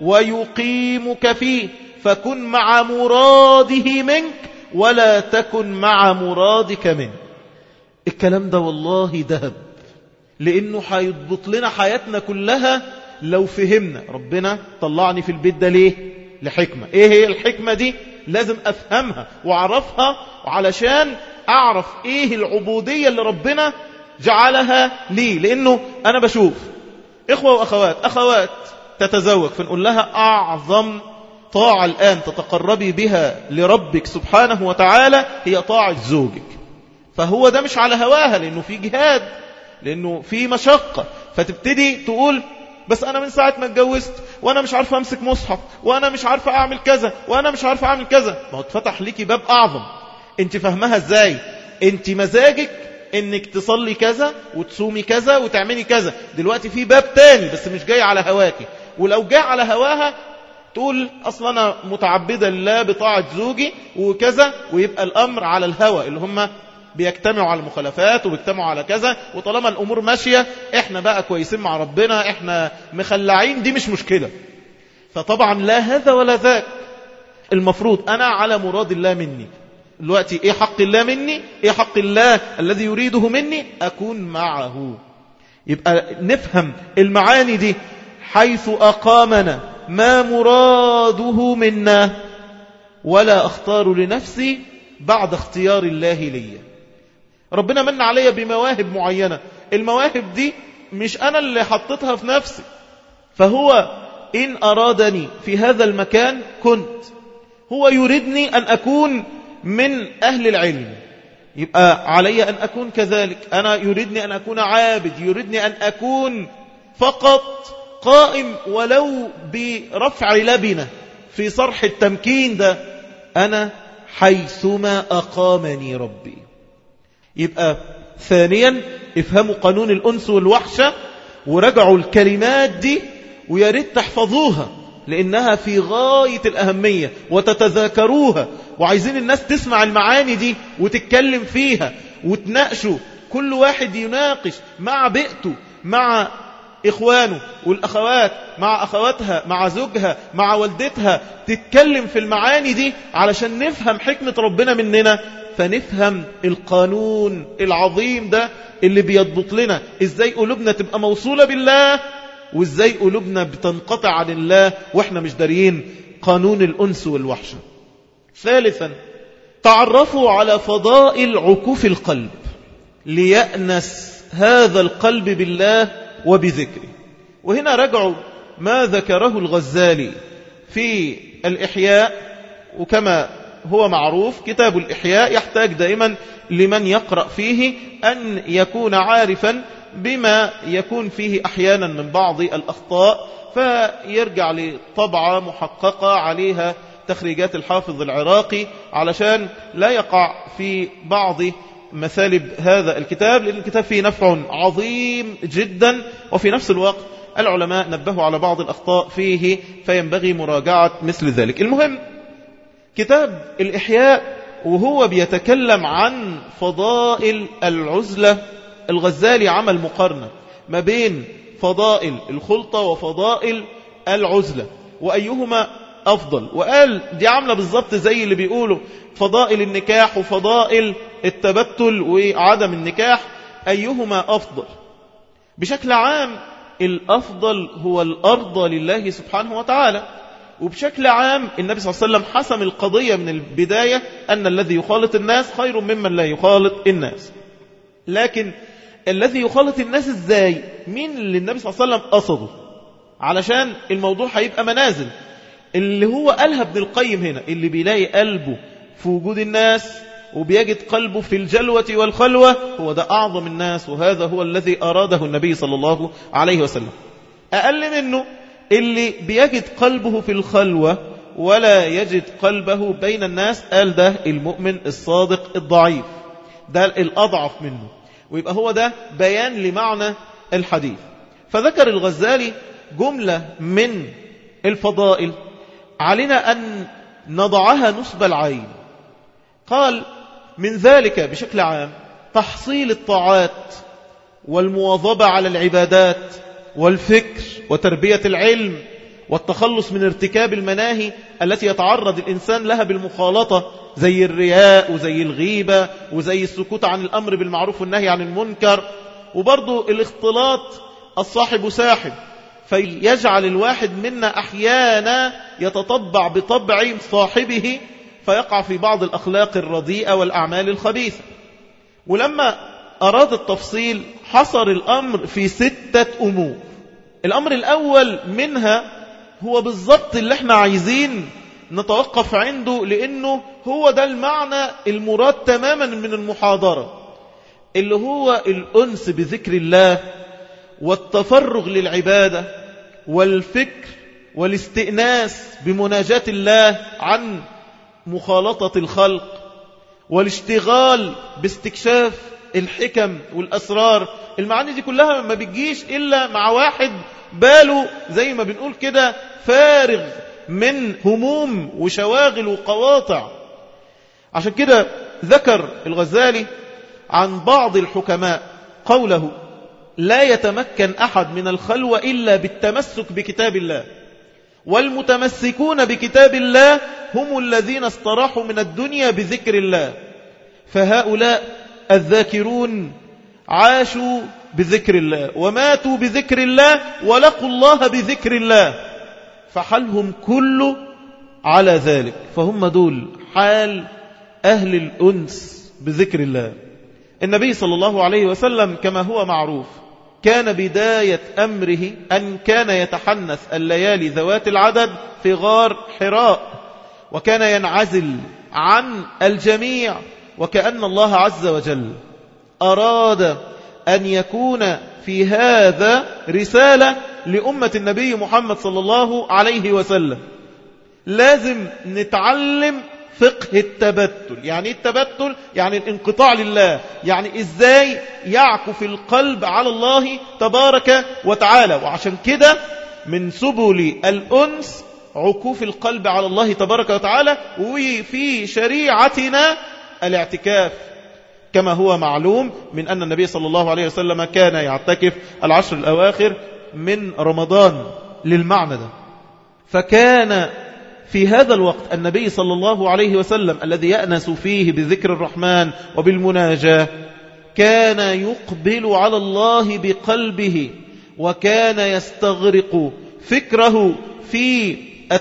ويقيمك فيه، فكن مع مراده منك ولا تكن مع مرادك منه. الكلام ده والله ذهب، لأنه هيضبط لنا حياتنا كلها لو فهمنا. ربنا طلعني في البيت ده ليه؟ لحكمة. ايه هي الحكمة دي؟ لازم افهمها واعرفها علشان اعرف ايه العبودية اللي ربنا جعلها لي. لانه انا بشوف اخوة واخوات، اخوات تتزوج فنقول لها اعظم طاعة الان تتقربي بها لربك سبحانه وتعالى هي طاعة زوجك. فهو ده مش على هواها، لانه في جهاد، لانه في مشقة، فتبتدي تقول بس أنا من ساعة ما اتجوزت وأنا مش عارفة أمسك مصحف، وأنا مش عارفة أعمل كذا، وأنا مش عارفة أعمل كذا. ما هو اتفتح ليكي باب أعظم. أنت فهمها إزاي؟ أنت مزاجك أنك تصلي كذا وتصومي كذا وتعملي كذا. دلوقتي في باب تاني بس مش جاي على هواكي، ولو جاي على هواها تقول أصلا أنا متعبدة لله بطاعة زوجي وكذا، ويبقى الأمر على الهوى اللي هم بيجتمعوا على المخالفات وبيجتمعوا على كذا. وطالما الأمور ماشية احنا بقى كويسين مع ربنا، احنا مخلعين، دي مش مشكلة. فطبعا لا هذا ولا ذاك. المفروض أنا على مراد الله مني. دلوقتي ايه حق الله مني؟ ايه حق الله الذي يريده مني؟ أكون معه. يبقى نفهم المعاني دي. حيث أقامنا ما مراده منا ولا أختار لنفسي بعد اختيار الله لي. ربنا من عليا بمواهب معينة، المواهب دي مش أنا اللي حطيتها في نفسي. فهو إن أرادني في هذا المكان كنت، هو يريدني أن أكون من أهل العلم، يبقى علي أن أكون كذلك. أنا يريدني أن أكون عابد، يريدني أن أكون فقط قائم ولو برفع لبنة في صرح التمكين ده. أنا حيثما أقامني ربي. يبقى ثانيا افهموا قانون الأنس والوحشة ورجعوا الكلمات دي، وياريت تحفظوها لأنها في غاية الأهمية، وتتذاكروها، وعايزين الناس تسمع المعاني دي وتتكلم فيها وتناقشوا. كل واحد يناقش مع بيئته، مع إخوانه، والأخوات مع أخواتها، مع زوجها، مع والدتها، تتكلم في المعاني دي علشان نفهم حكمة ربنا مننا، فنفهم القانون العظيم ده اللي بيضبط لنا إزاي قلوبنا تبقى موصولة بالله، وإزاي قلوبنا بتنقطع عن الله وإحنا مش دارين قانون الأنس والوحشة. ثالثا تعرفوا على فضائل عكوف القلب ليأنس هذا القلب بالله وبذكره. وهنا رجعوا ما ذكره الغزالي في الإحياء، وكما هو معروف كتاب الإحياء يحتاج دائما لمن يقرأ فيه أن يكون عارفا بما يكون فيه أحيانا من بعض الأخطاء، فيرجع لطبعة محققة عليها تخريجات الحافظ العراقي علشان لا يقع في بعض مثالب هذا الكتاب، لأن الكتاب فيه نفع عظيم جدا، وفي نفس الوقت العلماء نبهوا على بعض الأخطاء فيه فينبغي مراجعة مثل ذلك. المهم كتاب الإحياء وهو بيتكلم عن فضائل العزلة، الغزالي عمل مقارنة ما بين فضائل الخلطة وفضائل العزلة وأيهما أفضل، وقال دي عاملة بالضبط زي اللي بيقولوا فضائل النكاح وفضائل التبتل وعدم النكاح، أيهما أفضل؟ بشكل عام الأفضل هو الأرض لله سبحانه وتعالى، وبشكل عام النبي صلى الله عليه وسلم حسم القضية من البداية أن الذي يخالط الناس خير ممن لا يخالط الناس. لكن الذي يخالط الناس ازاي؟ مين اللي النبي صلى الله عليه وسلم قصده؟ علشان الموضوع هيبقى منازل. اللي هو قالها ابن القيم هنا، اللي بيلاقي قلبه في وجود الناس وبيجد قلبه في الجلوة والخلوة، هو ده أعظم الناس، وهذا هو الذي أراده النبي صلى الله عليه وسلم. أقل منه اللي بيجد قلبه في الخلوة ولا يجد قلبه بين الناس، قال ده المؤمن الصادق الضعيف، ده الأضعف منه، ويبقى هو ده بيان لمعنى الحديث. فذكر الغزالي جملة من الفضائل علينا أن نضعها نصب العين. قال من ذلك بشكل عام تحصيل الطاعات والمواظبة على العبادات والفكر وتربية العلم والتخلص من ارتكاب المناهي التي يتعرض الإنسان لها بالمخالطة، زي الرياء وزي الغيبة وزي السكوت عن الأمر بالمعروف والنهي عن المنكر، وبرضو الاختلاط الصاحب ساحب، فيجعل الواحد منا أحيانا يتطبع بطبع صاحبه فيقع في بعض الأخلاق الرديئة والأعمال الخبيثة. ولما أراد التفصيل حصر الأمر في 6 أمور. الأمر الأول منها هو بالضبط اللي احنا عايزين نتوقف عنده، لأنه هو ده المعنى المراد تماما من المحاضرة، اللي هو الأنس بذكر الله والتفرغ للعبادة والفكر والاستئناس بمناجاة الله عن مخالطة الخلق والاشتغال باستكشاف الحكم والأسرار. المعاني دي كلها ما بتجيش إلا مع واحد باله زي ما بنقول كده فارغ من هموم وشواغل وقواطع. عشان كده ذكر الغزالي عن بعض الحكماء قوله: لا يتمكن أحد من الخلوة إلا بالتمسك بكتاب الله، والمتمسكون بكتاب الله هم الذين استراحوا من الدنيا بذكر الله، فهؤلاء الذاكرون عاشوا بذكر الله وماتوا بذكر الله ولقوا الله بذكر الله، فحالهم كله على ذلك، فهم دول حال أهل الأنس بذكر الله. النبي صلى الله عليه وسلم كما هو معروف كان بداية أمره أن كان يتحنث الليالي ذوات العدد في غار حراء، وكان ينعزل عن الجميع، وكأن الله عز وجل أراد أن يكون في هذا رسالة لأمة النبي محمد صلى الله عليه وسلم. لازم نتعلم فقه التبتل. يعني التبتل يعني الانقطاع لله، يعني إزاي يعكف القلب على الله تبارك وتعالى. وعشان كده من سبل الأنس عكوف القلب على الله تبارك وتعالى، وفي شريعتنا الاعتكاف، كما هو معلوم من أن النبي صلى الله عليه وسلم كان يعتكف 10 الأواخر من رمضان للمعنى ده. فكان في هذا الوقت النبي صلى الله عليه وسلم الذي يأنس فيه بذكر الرحمن وبالمناجاة كان يقبل على الله بقلبه، وكان يستغرق فكره في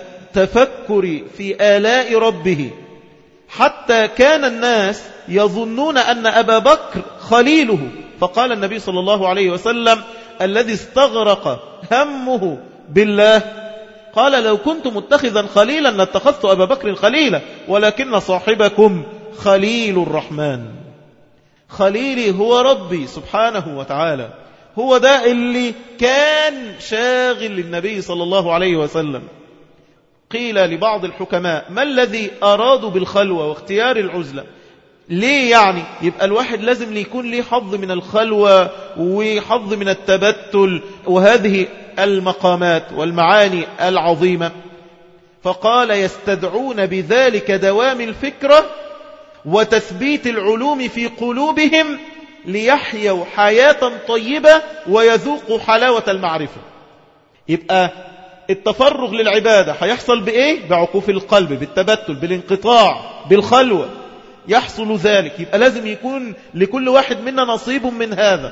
التفكر في آلاء ربه، حتى كان الناس يظنون أن أبا بكر خليله فقال النبي صلى الله عليه وسلم: الذي استغرق همه بالله قال: لو كنت متخذا خليلا لاتخذت أبا بكر خليلا، ولكن صاحبكم خليل الرحمن. خليلي هو ربي سبحانه وتعالى، هو ده اللي كان شاغل للنبي صلى الله عليه وسلم. قيل لبعض الحكماء: ما الذي أرادوا بالخلوة واختيار العزلة؟ ليه يعني يبقى الواحد لازم يكون ليه حظ من الخلوة وحظ من التبتل وهذه المقامات والمعاني العظيمة؟ فقال: يستدعون بذلك دوام الفكرة وتثبيت العلوم في قلوبهم ليحيوا حياة طيبة ويذوقوا حلاوة المعرفة. يبقى التفرغ للعبادة هيحصل بإيه؟ بعقوف القلب، بالتبتل، بالانقطاع، بالخلوة يحصل ذلك. يبقى لازم يكون لكل واحد منا نصيب من هذا،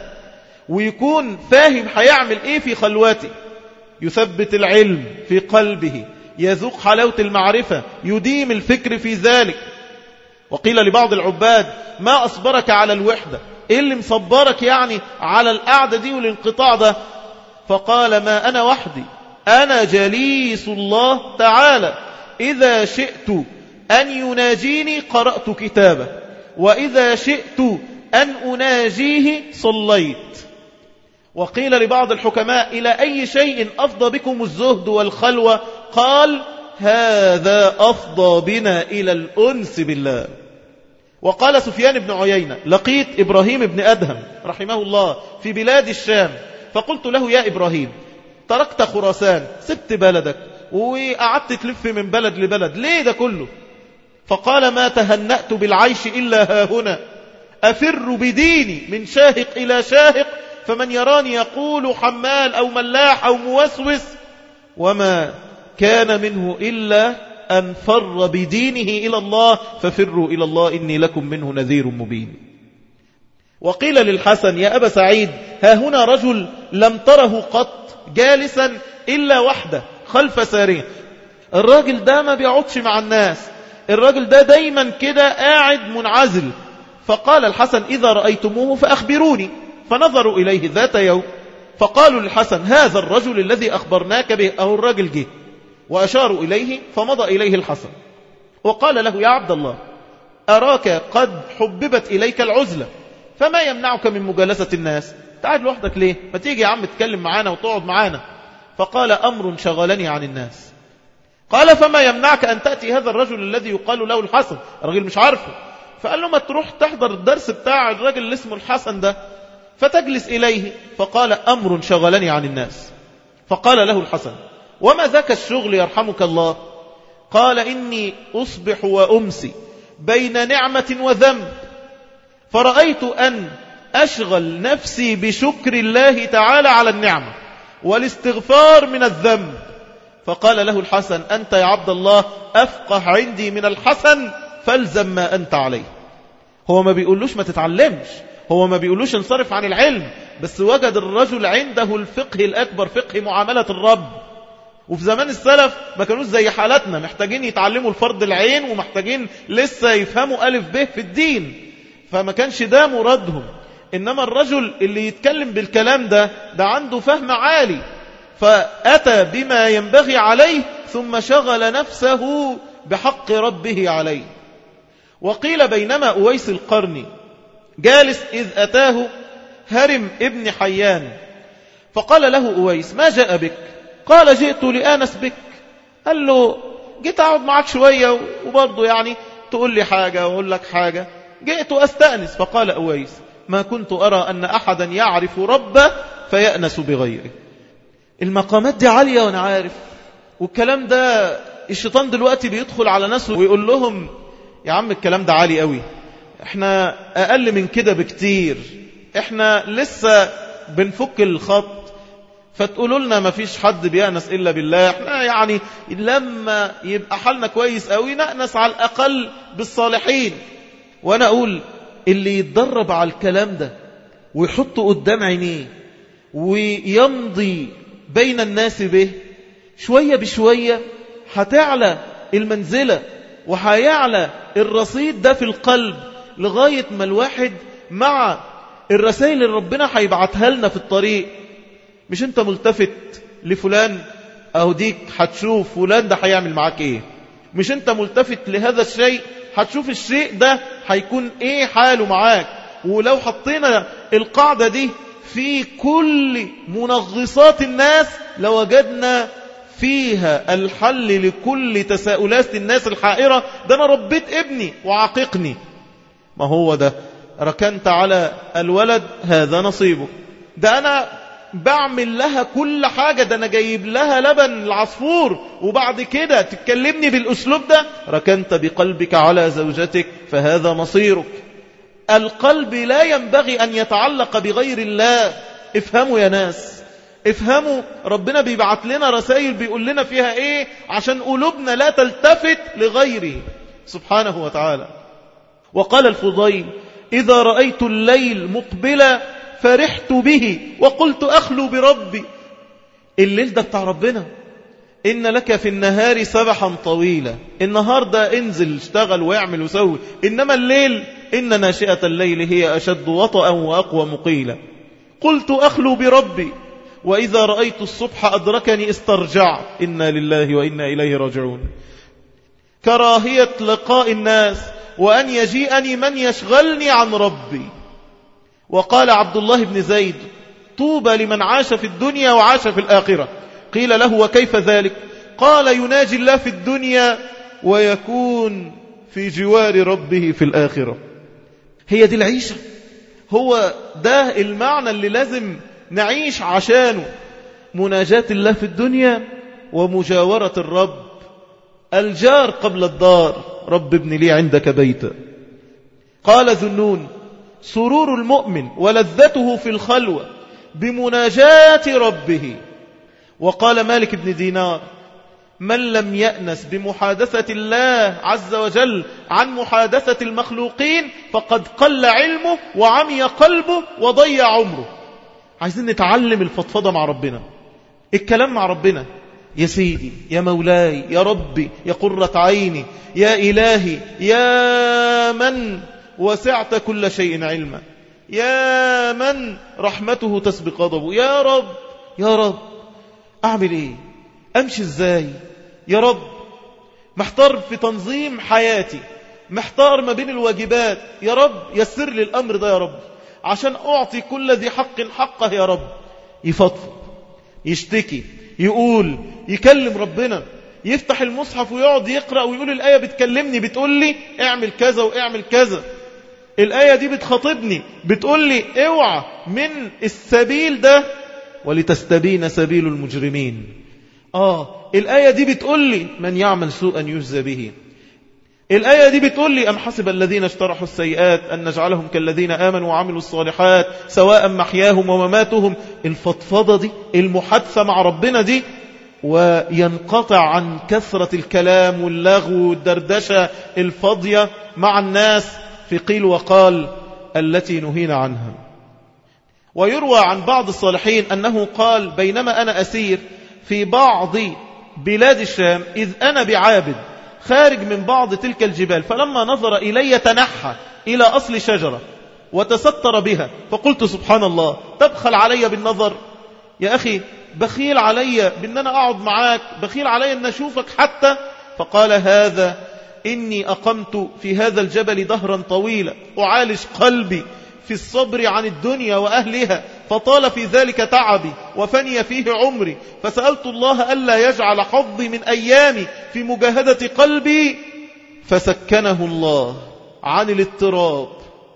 ويكون فاهم هيعمل إيه في خلوته. يثبت العلم في قلبه، يذوق حلاوة المعرفة، يديم الفكر في ذلك. وقيل لبعض العباد: ما أصبرك على الوحدة؟ إيه اللي مصبرك يعني على القعدة دي والانقطاع ده؟ فقال: ما أنا وحدي، أنا جليس الله تعالى، إذا شئت أن يناجيني قرأت كتابه، وإذا شئت أن أناجيه صليت. وقيل لبعض الحكماء: إلى أي شيء أفضى بكم الزهد والخلوة؟ قال: هذا أفضى بنا إلى الأنس بالله. وقال سفيان بن عيينة: لقيت إبراهيم بن أدهم رحمه الله في بلاد الشام، فقلت له: يا إبراهيم، تركت خراسان، سبت بلدك وقعدت تلف من بلد لبلد، ليه ده كله؟ فقال: ما تهنأت بالعيش إلا ها هنا، أفر بديني من شاهق إلى شاهق، فمن يراني يقول حمال أو ملاح أو موسوس، وما كان منه إلا أن فر بدينه إلى الله، ففروا إلى الله إني لكم منه نذير مبين. وقيل للحسن: يا أبا سعيد، ها هنا رجل لم تره قط جالسا إلا وحده خلف سارية. الراجل ده ما بيقعدش مع الناس، الراجل ده دايما كده قاعد منعزل. فقال الحسن: إذا رأيتموه فأخبروني. فنظروا إليه ذات يوم فقالوا للحسن: هذا الرجل الذي أخبرناك به، أو الراجل جه. وأشاروا إليه فمضى إليه الحسن وقال له: يا عبد الله، أراك قد حببت إليك العزلة، فما يمنعك من مجالسة الناس؟ تعال لوحدك ليه؟ ما تيجي يا عم تتكلم معانا وتقعد معانا. فقال: أمر شغلني عن الناس. قال: فما يمنعك أن تأتي هذا الرجل الذي يقال له الحسن؟ الرجل مش عارفه. فقال له: ما تروح تحضر الدرس بتاع الرجل اللي اسمه الحسن ده فتجلس إليه. فقال: أمر شغلني عن الناس. فقال له الحسن: وما ذاك الشغل يرحمك الله؟ قال: إني أصبح وأمسي بين نعمة وذنب، فرأيت أن أشغل نفسي بشكر الله تعالى على النعمة والاستغفار من الذنب. فقال له الحسن: أنت يا عبد الله أفقه عندي من الحسن، فالزم ما أنت عليه. هو ما بيقولوش ما تتعلمش، هو ما بيقولوش انصرف عن العلم، بس وجد الرجل عنده الفقه الأكبر، فقه معاملة الرب. وفي زمان السلف ما كانوش زي حالتنا محتاجين يتعلموا الفرض العين ومحتاجين لسه يفهموا ألف به في الدين، فما كانش ده مرادهم. إنما الرجل اللي يتكلم بالكلام ده عنده فهم عالي، فأتى بما ينبغي عليه ثم شغل نفسه بحق ربه عليه. وقيل بينما أويس القرني جالس إذ أتاه هرم ابن حيان، فقال له أويس: ما جاء بك؟ قال: جئت لآنس بك. قال له: جيت أقعد معك شوية وبرضه يعني تقول لي حاجة وأقول لك حاجة، جئت أستأنس. فقال أويس: ما كنت أرى أن أحدا يعرف ربه فيأنس بغيره. المقامات دي عالية وأنا عارف، والكلام ده الشيطان دلوقتي بيدخل على ناس ويقول لهم: يا عم الكلام ده عالي قوي، احنا أقل من كده بكتير، احنا لسه بنفك الخط، فتقولوا لنا ما فيش حد بيأنس إلا بالله، احنا يعني لما يبقى حالنا كويس قوي نأنس على الأقل بالصالحين. وأنا أقول اللي يتدرب على الكلام ده ويحطه قدام عينيه ويمضي بين الناس به، شوية بشوية هتعلى المنزلة وهيعلى الرصيد ده في القلب، لغاية ما الواحد مع الرسائل اللي ربنا هيبعتها لنا في الطريق، مش انت ملتفت لفلان اهو ديك هتشوف فلان ده هيعمل معاك ايه، مش انت ملتفت لهذا الشيء هتشوف الشيء ده هيكون ايه حاله معاك. ولو حطينا القاعدة دي في كل منغصات الناس لوجدنا فيها الحل لكل تساؤلات الناس الحائرة. ده أنا ربيت ابني وعاققني، ما هو ده ركنت على الولد هذا نصيبه، ده أنا بعمل لها كل حاجة، ده أنا جايب لها لبن العصفور وبعد كده تتكلمني بالأسلوب ده. ركنت بقلبك على زوجتك فهذا مصيرك. القلب لا ينبغي أن يتعلق بغير الله. افهموا يا ناس، افهموا، ربنا بيبعت لنا رسائل بيقول لنا فيها ايه عشان قلوبنا لا تلتفت لغيره سبحانه وتعالى. وقال الفضيل: إذا رأيت الليل مقبلا فرحت به وقلت أخلو بربي. الليل ده بتاع ربنا، إن لك في النهار سبحا طويلا، النهار ده انزل اشتغل واعمل وسوي، إنما الليل إن ناشئة الليل هي أشد وطئا وأقوى مقيلا. قلت أخلو بربي وإذا رأيت الصبح أدركني استرجعت، إنا لله وإنا إليه راجعون. كراهية لقاء الناس وأن يجيئني من يشغلني عن ربي. وقال عبد الله بن زيد: طوبى لمن عاش في الدنيا وعاش في الآخرة. قيل له: وكيف ذلك؟ قال: يناجي الله في الدنيا ويكون في جوار ربه في الآخرة. هي دي العيشة، هو ده المعنى اللي لازم نعيش عشانه، مناجاة الله في الدنيا ومجاورة الرب. الجار قبل الدار، رب ابن لي عندك بيتا. قال ذنون: سرور المؤمن ولذته في الخلوة بمناجاة ربه. وقال مالك بن دينار: من لم يأنس بمحادثة الله عز وجل عن محادثة المخلوقين فقد قل علمه وعمي قلبه وضيع عمره. عايزين نتعلم الفضفضة مع ربنا، الكلام مع ربنا. يا سيدي، يا مولاي، يا ربي، يا قرة عيني، يا إلهي، يا من وسعت كل شيء علما، يا من رحمته تسبق غضبه، يا رب، يا رب أعمل إيه؟ أمشي إزاي؟ يا رب محتار في تنظيم حياتي، محتار ما بين الواجبات، يا رب يسر لي الأمر ده يا رب عشان أعطي كل ذي حق حقه يا رب. يفضفض، يشتكي، يقول، يكلم ربنا، يفتح المصحف ويقعد يقرأ ويقول الآية بتكلمني، بتقول لي اعمل كذا واعمل كذا، الآية دي بتخاطبني بتقول لي اوعى من السبيل ده ولتستبين سبيل المجرمين. الآية دي بتقول لي من يعمل سوءا يجزى به. الآية دي بتقول لي أم حسب الذين اجترحوا السيئات أن نجعلهم كالذين آمنوا وعملوا الصالحات سواء محياهم ومماتهم. الفضفضة دي، المحادثة مع ربنا دي، وينقطع عن كثرة الكلام واللغو والدردشة الفاضية مع الناس في قيل وقال التي نهينا عنها. ويروى عن بعض الصالحين أنه قال: بينما أنا أسير في بعض بلاد الشام إذ أنا بعابد خارج من بعض تلك الجبال، فلما نظر إلي تنحى إلى أصل شجرة وتستر بها، فقلت سبحان الله، تبخل علي بالنظر يا أخي، بخيل علي بأن أنا أقعد معاك، بخيل علي أن أشوفك حتى. فقال: هذا إني أقمت في هذا الجبل دهرا طويلا أعالج قلبي في الصبر عن الدنيا وأهلها، فطال في ذلك تعبي وفني فيه عمري، فسألت الله ألا يجعل حظي من أيامي في مجاهدة قلبي، فسكنه الله عن الاضطراب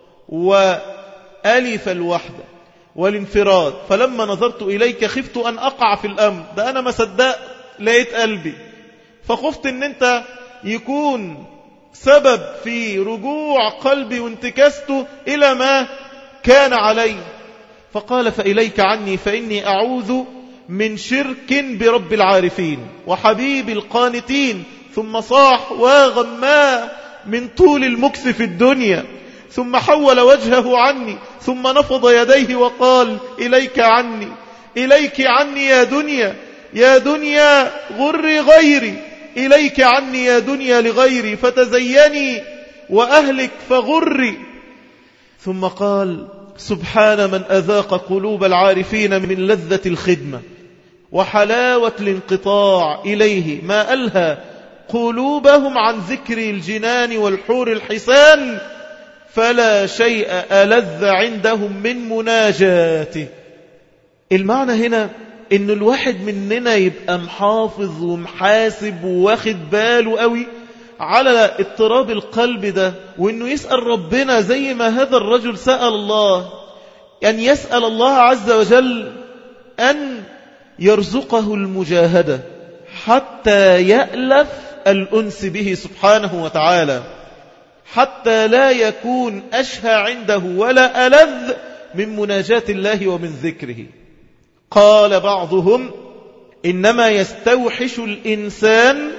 وألف الوحدة والانفراد. فلما نظرت إليك خفت أن أقع في الأمر، ده أنا ما صدقت لقيت قلبي، فخفت أن أنت يكون سبب في رجوع قلبي وانتكاسته إلى ما كان عليه. فقال: فإليك عني فإني أعوذ من شرك برب العارفين وحبيب القانتين. ثم صاح وغما من طول المكث في الدنيا، ثم حول وجهه عني، ثم نفض يديه وقال: إليك عني، إليك عني يا دنيا، يا دنيا غري غيري، إليك عني يا دنيا لغيري، فتزيني وأهلك فغري. ثم قال: سبحان من أذاق قلوب العارفين من لذة الخدمة وحلاوة الانقطاع إليه ما ألهى قلوبهم عن ذكر الجنان والحور الحسان، فلا شيء ألذ عندهم من مناجاته. المعنى هنا إن الواحد مننا يبقى محافظ ومحاسب وواخد باله قوي على اضطراب القلب ده، وإنه يسأل ربنا زي ما هذا الرجل سأل الله، أن يسأل الله عز وجل أن يرزقه المجاهدة حتى يألف الأنس به سبحانه وتعالى، حتى لا يكون أشهى عنده ولا ألذ من مناجاة الله ومن ذكره. قال بعضهم إنما يستوحش الإنسان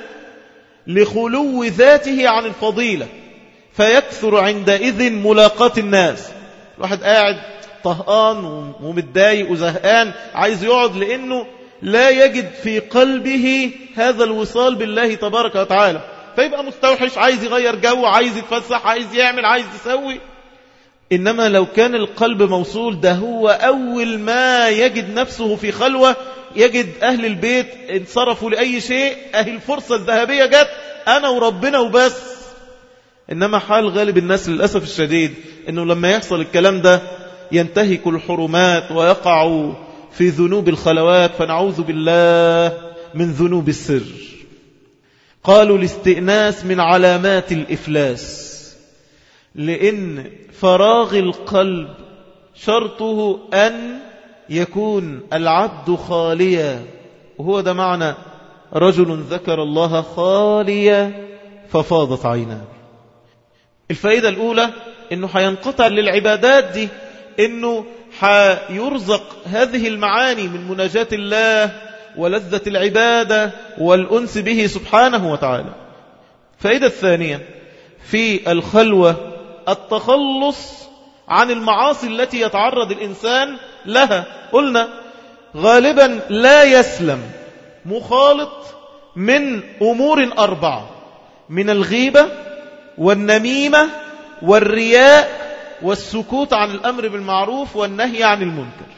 لخلو ذاته عن الفضيلة فيكثر عندئذ ملاقاة الناس. الواحد قاعد طهقان ومتضايق وزهقان عايز يقعد لأنه لا يجد في قلبه هذا الوصال بالله تبارك وتعالى، فيبقى مستوحش، عايز يغير جو، عايز يتفسح، عايز يعمل، عايز يسوي. إنما لو كان القلب موصول، ده هو أول ما يجد نفسه في خلوة يجد أهل البيت انصرفوا لأي شيء، أهل الفرصة الذهبية جت، أنا وربنا وبس. إنما حال غالب الناس للأسف الشديد إنه لما يحصل الكلام ده ينتهك الحرمات ويقع في ذنوب الخلوات، فنعوذ بالله من ذنوب السر. قالوا الاستئناس من علامات الإفلاس، لأن فراغ القلب شرطه أن يكون العبد خاليا، وهو ده معنى رجل ذكر الله خاليا ففاضت عيناه. الفائدة الأولى أنه حينقطع للعبادات دي، أنه حيرزق هذه المعاني من مناجاة الله ولذة العبادة والأنس به سبحانه وتعالى. الفائدة الثانية في الخلوة التخلص عن المعاصي التي يتعرض الإنسان لها. قلنا غالبا لا يسلم مخالط من أمور 4: من الغيبة والنميمة والرياء والسكوت عن الأمر بالمعروف والنهي عن المنكر.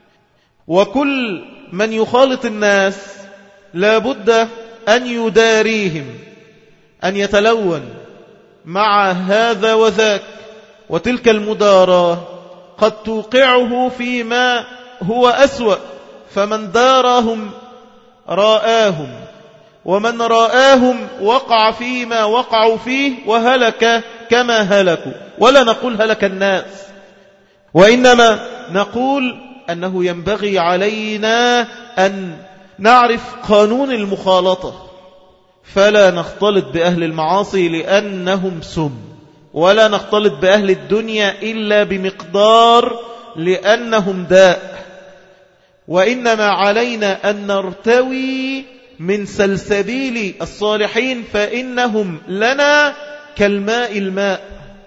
وكل من يخالط الناس لابد أن يداريهم، أن يتلون مع هذا وذاك، وتلك المداراة قد توقعه فيما هو أسوأ، فمن داراهم رآهم، ومن رآهم وقع فيما وقعوا فيه وهلك كما هلكوا. ولا نقول هلك الناس، وإنما نقول أنه ينبغي علينا أن نعرف قانون المخالطة، فلا نختلط بأهل المعاصي لأنهم سم، ولا نختلط بأهل الدنيا إلا بمقدار لأنهم داء، وإنما علينا أن نرتوي من سلسبيل الصالحين فإنهم لنا كالماء الماء.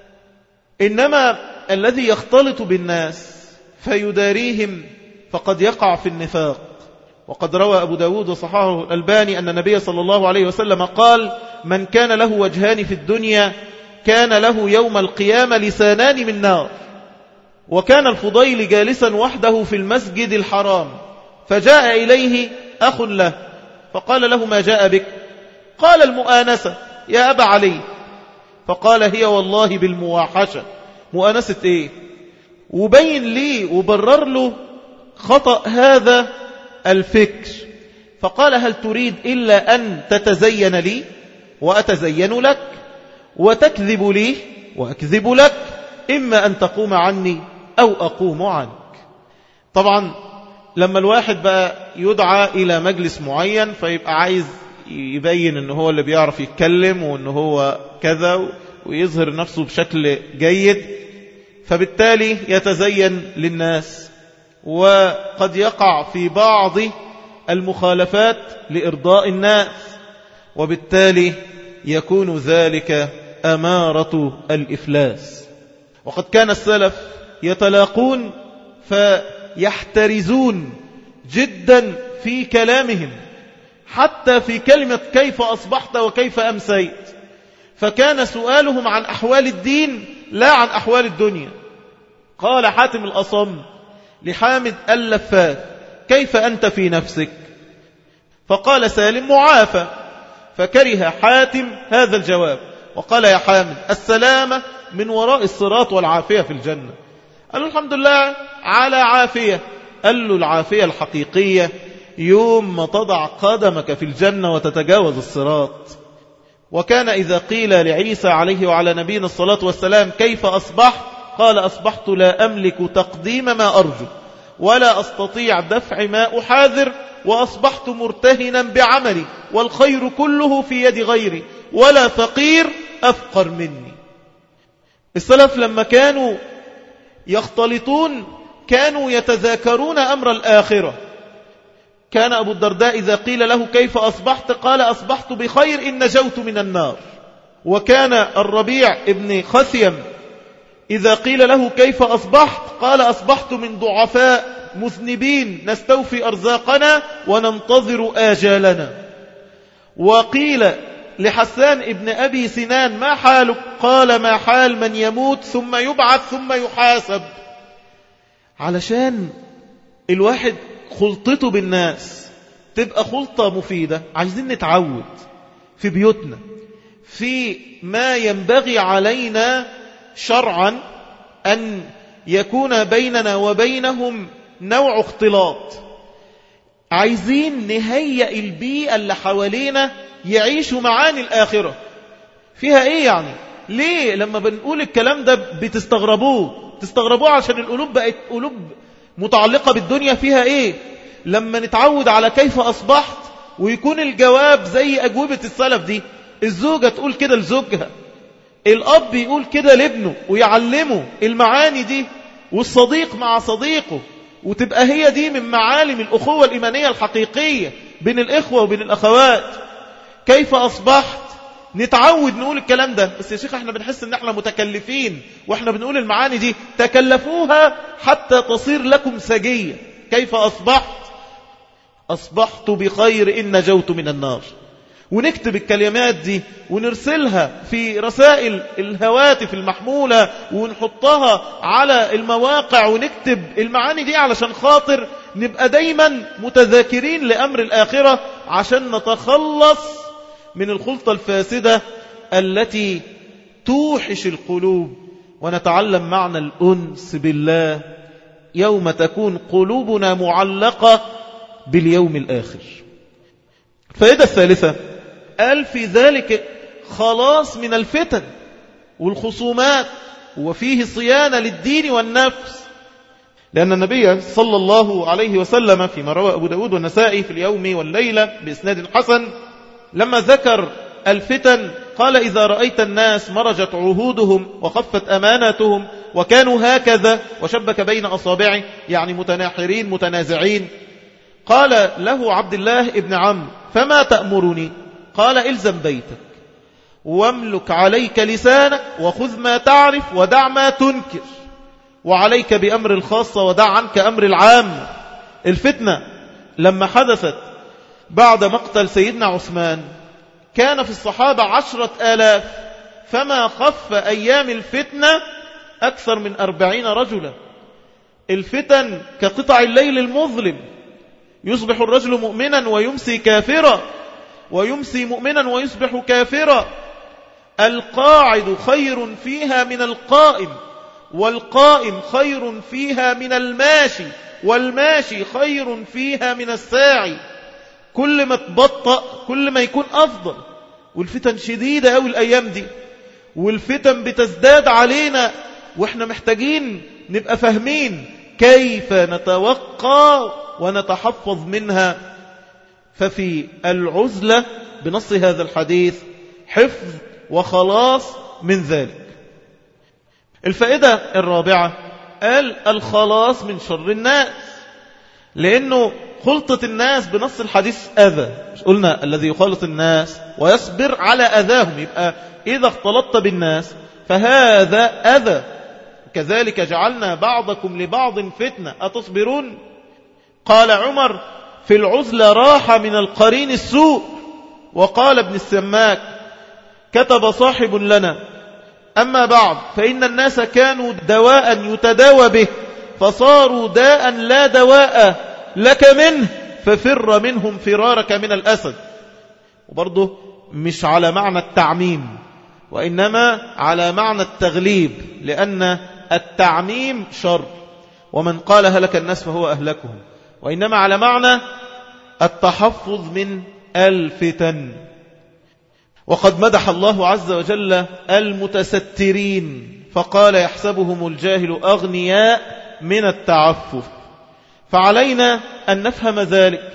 إنما الذي يختلط بالناس فيداريهم فقد يقع في النفاق. وقد روى أبو داود وصححه الألباني أن النبي صلى الله عليه وسلم قال: من كان له وجهان في الدنيا كان له يوم القيامة لسانان من نار. وكان الفضيل جالسا وحده في المسجد الحرام، فجاء إليه أخ له فقال له: ما جاء بك؟ قال: المؤانسة يا أبا علي. فقال: هي والله بالمواحشة. مؤانسة إيه؟ وبين لي وبرر له خطأ هذا الفكر. فقال: هل تريد إلا أن تتزين لي وأتزين لك، وتكذب لي وأكذب لك، إما أن تقوم عني أو أقوم عنك. طبعا لما الواحد بقى يدعى إلى مجلس معين فيبقى عايز يبين أنه هو اللي بيعرف يتكلم وأنه هو كذا ويظهر نفسه بشكل جيد، فبالتالي يتزين للناس، وقد يقع في بعض المخالفات لإرضاء الناس، وبالتالي يكون ذلك أمارة الإفلاس. وقد كان السلف يتلاقون فيحترزون جدا في كلامهم، حتى في كلمة كيف أصبحت وكيف أمسيت، فكان سؤالهم عن أحوال الدين لا عن أحوال الدنيا. قال حاتم الأصم لحامد اللفات: كيف أنت في نفسك؟ فقال سالم: معافى. فكره حاتم هذا الجواب وقال: يا حامد، السلامة من وراء الصراط والعافية في الجنة. قال له: الحمد لله على عافية. قال له: العافية الحقيقية يوم ما تضع قدمك في الجنة وتتجاوز الصراط. وكان إذا قيل لعيسى عليه وعلى نبينا الصلاة والسلام: كيف أصبحت؟ قال: أصبحت لا أملك تقديم ما أرجو ولا أستطيع دفع ما أحاذر، وأصبحت مرتهنا بعملي والخير كله في يد غيري ولا فقير أفقر مني. السلف لما كانوا يختلطون كانوا يتذاكرون أمر الآخرة. كان أبو الدرداء إذا قيل له: كيف أصبحت؟ قال: أصبحت بخير إن نجوت من النار. وكان الربيع ابن خثيم إذا قيل له: كيف أصبحت؟ قال: أصبحت من ضعفاء مذنبين نستوفي أرزاقنا وننتظر آجالنا. وقيل لحسان ابن أبي سنان: ما حالك؟ قال: ما حال من يموت ثم يبعث ثم يحاسب. علشان الواحد خلطته بالناس تبقى خلطة مفيدة، عايزين نتعود في بيوتنا في ما ينبغي علينا شرعا أن يكون بيننا وبينهم نوع اختلاط. عايزين نهيئ البيئة اللي حوالينا يعيشوا معاني الآخرة. فيها ايه يعني؟ ليه لما بنقول الكلام ده تستغربوه عشان القلوب بقت قلوب متعلقة بالدنيا. فيها ايه لما نتعود على كيف أصبحت ويكون الجواب زي أجوبة السلف دي؟ الزوجة تقول كده لزوجها، الأب يقول كده لابنه ويعلمه المعاني دي، والصديق مع صديقه، وتبقى هي دي من معالم الأخوة الإيمانية الحقيقية بين الإخوة وبين الأخوات. كيف أصبحت؟ نتعود نقول الكلام ده. بس يا شيخ احنا بنحس ان احنا متكلفين واحنا بنقول المعاني دي. تكلفوها حتى تصير لكم سجية. كيف أصبحت؟ أصبحت بخير إن نجوت من النار. ونكتب الكلمات دي ونرسلها في رسائل الهواتف المحمولة ونحطها على المواقع ونكتب المعاني دي علشان خاطر نبقى دايما متذاكرين لأمر الآخرة، عشان نتخلص من الخلطة الفاسدة التي توحش القلوب، ونتعلم معنى الأنس بالله يوم تكون قلوبنا معلقة باليوم الآخر. الفائدة الثالثة قال في ذلك خلاص من الفتن والخصومات، وفيه صيانة للدين والنفس. لأن النبي صلى الله عليه وسلم فيما روى أبو داود والنسائي في اليوم والليلة بإسناد حسن لما ذكر الفتن قال: إذا رأيت الناس مرجت عهودهم وخفت أماناتهم وكانوا هكذا، وشبك بين أصابعه، يعني متناحرين متنازعين. قال له عبد الله ابن عمرو: فما تأمرني؟ قال: إلزم بيتك واملك عليك لسانك وخذ ما تعرف ودع ما تنكر، وعليك بأمر الخاصة ودع عنك أمر العام. الفتنة لما حدثت بعد مقتل سيدنا عثمان كان في الصحابة 10,000، فما خف أيام الفتنة أكثر من 40 رجلا. الفتن كقطع الليل المظلم، يصبح الرجل مؤمنا ويمسي كافرا، ويمسي مؤمنا ويصبح كافرا. القاعد خير فيها من القائم، والقائم خير فيها من الماشي، والماشي خير فيها من الساعي. كل ما تبطأ كل ما يكون أفضل. والفتن شديدة أوي الأيام دي، والفتن بتزداد علينا، وإحنا محتاجين نبقى فاهمين كيف نتوقع ونتحفظ منها. ففي العزلة بنص هذا الحديث حفظ وخلاص من ذلك. الفائدة الرابعة قال: الخلاص من شر الناس، لأنه خلطة الناس بنص الحديث أذى. مش قلنا الذي يخالط الناس ويصبر على أذاهم؟ يبقى إذا اختلطت بالناس فهذا أذى. كذلك جعلنا بعضكم لبعض فتنة أتصبرون؟ قال عمر: في العزلة راحة من القرين السوء. وقال ابن السماك: كتب صاحب لنا أما بعد فإن الناس كانوا دواء يتداوى به فصاروا داء لا دواء لك منه ففر منهم فرارك من الأسد. وبرضه مش على معنى التعميم وإنما على معنى التغليب، لأن التعميم شر، ومن قال هلك الناس فهو أهلكهم، وإنما على معنى التحفظ من الفتن. وقد مدح الله عز وجل المتسترين فقال يحسبهم الجاهل أغنياء من التعفف. فعلينا أن نفهم ذلك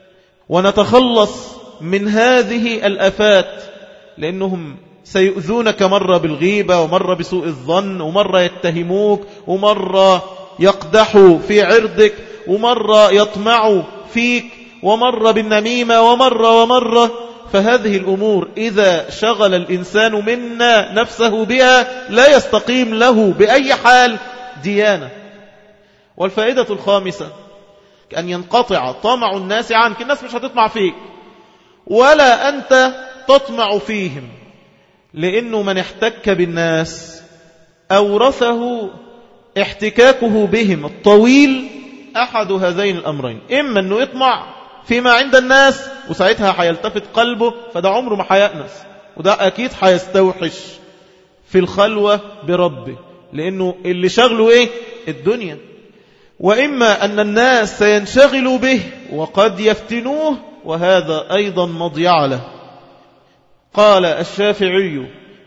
ونتخلص من هذه الآفات، لأنهم سيؤذونك مرة بالغيبة ومرة بسوء الظن ومرة يتهموك ومرة يقدحوا في عرضك ومرة يطمعوا فيك ومرة بالنميمة ومرة. فهذه الأمور إذا شغل الإنسان منا نفسه بها لا يستقيم له بأي حال ديانة. والفائدة الخامسة أن ينقطع طمع الناس عنك. الناس مش هتطمع فيك ولا أنت تطمع فيهم، لأنه من احتك بالناس أورثه احتكاكه بهم الطويل أحد هذين الأمرين: إما أنه يطمع فيما عند الناس وساعتها حيلتفت قلبه فده عمره ما حيأنس، وده أكيد حيستوحش في الخلوة بربه، لأنه اللي شغله إيه؟ الدنيا. وإما أن الناس سينشغلوا به وقد يفتنوه، وهذا أيضا مضيع له. قال الشافعي: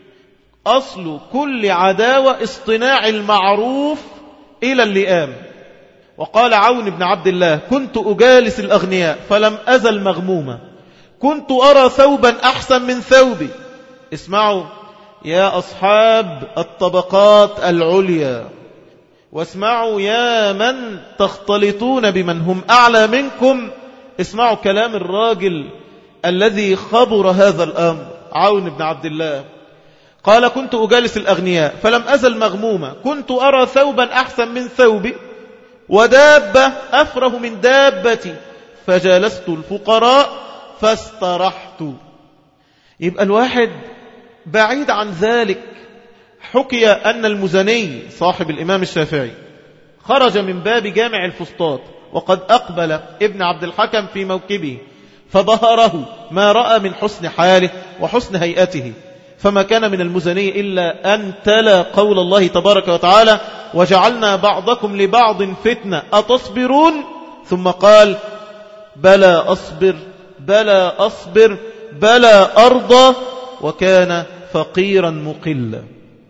أصل كل عداوة اصطناع المعروف إلى اللئام. وقال عون بن عبد الله: كنت أجالس الأغنياء فلم أزل مغموما، كنت أرى ثوبا أحسن من ثوبي. اسمعوا يا أصحاب الطبقات العليا، واسمعوا يا من تختلطون بمن هم أعلى منكم، اسمعوا كلام الراجل الذي خبر هذا الأمر. عون بن عبد الله قال: كنت أجالس الأغنياء فلم أزل مغموما، كنت أرى ثوبا أحسن من ثوبي ودابة أفره من دابتي، فجالست الفقراء فاسترحت. يبقى الواحد بعيد عن ذلك. حكي أن المزني صاحب الإمام الشافعي خرج من باب جامع الفسطاط وقد أقبل ابن عبد الحكم في موكبه، فبهره ما رأى من حسن حاله وحسن هيئته، فما كان من المزني إلا أن تلا قول الله تبارك وتعالى: وجعلنا بعضكم لبعض فتنة أتصبرون، ثم قال: بلى أصبر بلى أصبر بلى أرضى، وكان فقيرا مقلا.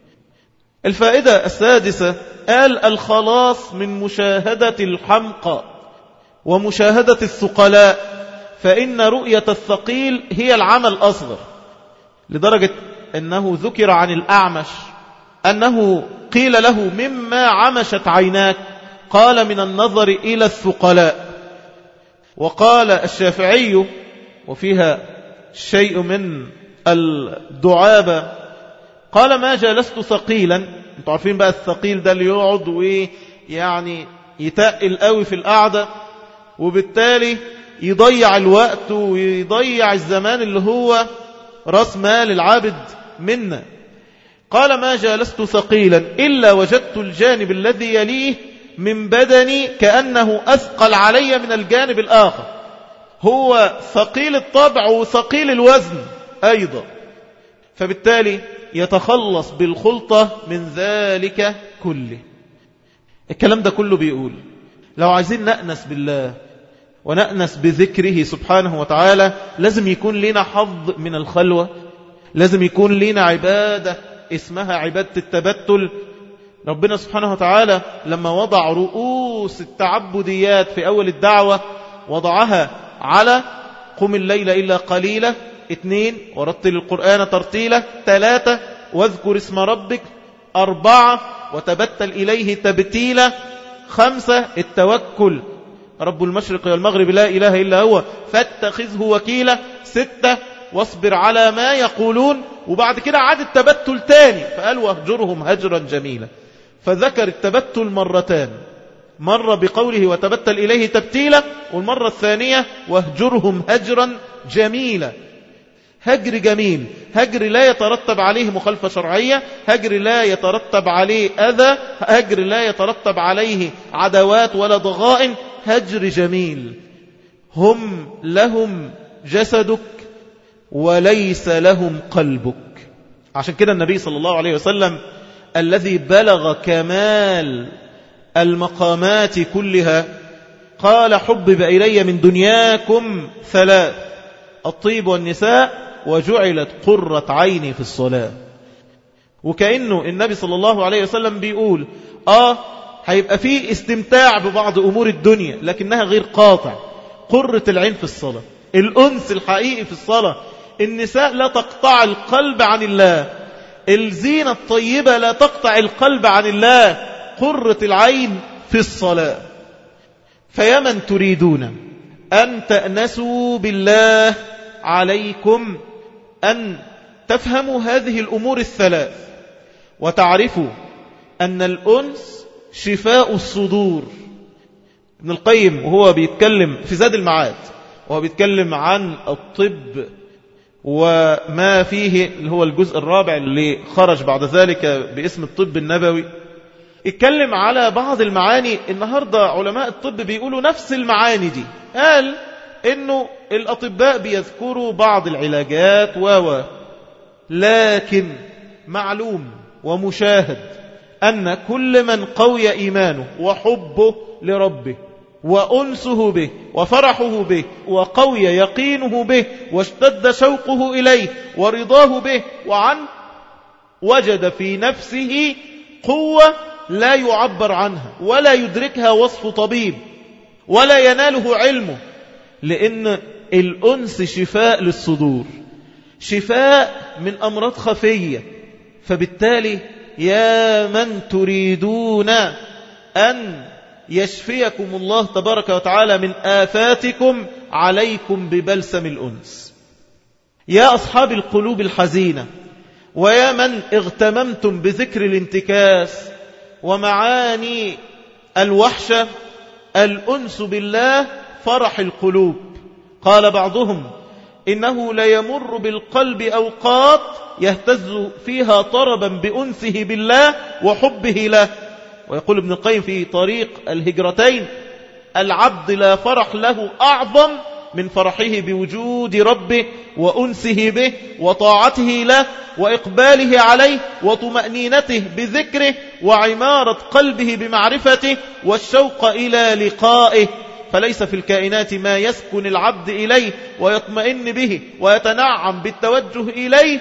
الفائدة السادسة قال: الخلاص من مشاهدة الحمقى ومشاهدة الثقلاء، فإن رؤية الثقيل هي العمى الأصغر، لدرجة أنه ذكر عن الأعمش أنه قيل له: مما عمشت عيناك؟ قال: من النظر إلى الثقلاء. وقال الشافعي وفيها شيء من الدعابة، قال: ما جلست ثقيلا. انتوا عارفين بقى الثقيل ده اللي يقعد ويعني يتقل قوي في القعدة، وبالتالي يضيع الوقت ويضيع الزمان اللي هو رأس مال العابد منا. قال: ما جلست ثقيلا إلا وجدت الجانب الذي يليه من بدني كأنه أثقل علي من الجانب الآخر. هو ثقيل الطبع وثقيل الوزن أيضا، فبالتالي يتخلص بالخلطة من ذلك كله. الكلام ده كله بيقول لو عايزين نأنس بالله ونأنس بذكره سبحانه وتعالى لازم يكون لنا حظ من الخلوة، لازم يكون لنا عبادة اسمها عبادة التبتل. ربنا سبحانه وتعالى لما وضع رؤوس التعبديات في أول الدعوة وضعها على: قم الليل إلا قليلا، 2 ورتل القرآن ترتيلا، 3 واذكر اسم ربك، 4 وتبتل إليه تبتيلا، 5 التوكل رب المشرق والمغرب لا إله إلا هو فاتخذه وكيلا، 6 واصبر على ما يقولون. وبعد كده عاد التبتل تاني فقال: واهجرهم هجرا جميلا. فذكر التبتل مرتان، مرة بقوله وتبتل إليه تبتيلا، والمرة الثانية واهجرهم هجرا جميلا. هجر جميل، هجر لا يترتب عليه مخالفة شرعية، هجر لا يترتب عليه أذى، هجر لا يترتب عليه عداوات ولا ضغائن، هجر جميل. هم لهم جسدك وليس لهم قلبك. عشان كده النبي صلى الله عليه وسلم الذي بلغ كمال المقامات كلها قال: حبب إلي من دنياكم ثلاث: الطيب والنساء وجعلت قرة عيني في الصلاة. وكأنه النبي صلى الله عليه وسلم بيقول هيبقى فيه استمتاع ببعض أمور الدنيا لكنها غير قاطع. قرة العين في الصلاة، الأنس الحقيقي في الصلاة. النساء لا تقطع القلب عن الله، الزينة الطيبة لا تقطع القلب عن الله، قرة العين في الصلاة. فيا من تريدون أن تأنسوا بالله عليكم أن تفهموا هذه الأمور الثلاث وتعرفوا أن الأنس شفاء الصدور. ابن القيم وهو بيتكلم في زاد المعاد وهو بيتكلم عن الطب وما فيه، اللي هو الجزء الرابع اللي خرج بعد ذلك باسم الطب النبوي، اتكلم على بعض المعاني. النهاردة علماء الطب بيقولوا نفس المعاني دي. قال انه الاطباء بيذكروا بعض العلاجات لكن معلوم ومشاهد ان كل من قوي ايمانه وحبه لربه وأنسه به وفرحه به وقوي يقينه به واشتد شوقه إليه ورضاه به وعنه، وجد في نفسه قوة لا يعبر عنها ولا يدركها وصف طبيب ولا يناله علمه، لأن الأنس شفاء للصدور، شفاء من أمراض خفية. فبالتالي يا من تريدون أن يشفيكم الله تبارك وتعالى من آفاتكم، عليكم ببلسم الأنس. يا أصحاب القلوب الحزينة ويا من اغتممتم بذكر الانتكاس ومعاني الوحشة، الأنس بالله فرح القلوب. قال بعضهم: إنه ليمر بالقلب أوقات يهتز فيها طربا بأنسه بالله وحبه له. ويقول ابن القيم في طريق الهجرتين: العبد لا فرح له أعظم من فرحه بوجود ربه وأنسه به وطاعته له وإقباله عليه وطمأنينته بذكره وعمارة قلبه بمعرفته والشوق إلى لقائه. فليس في الكائنات ما يسكن العبد إليه ويطمئن به ويتنعم بالتوجه إليه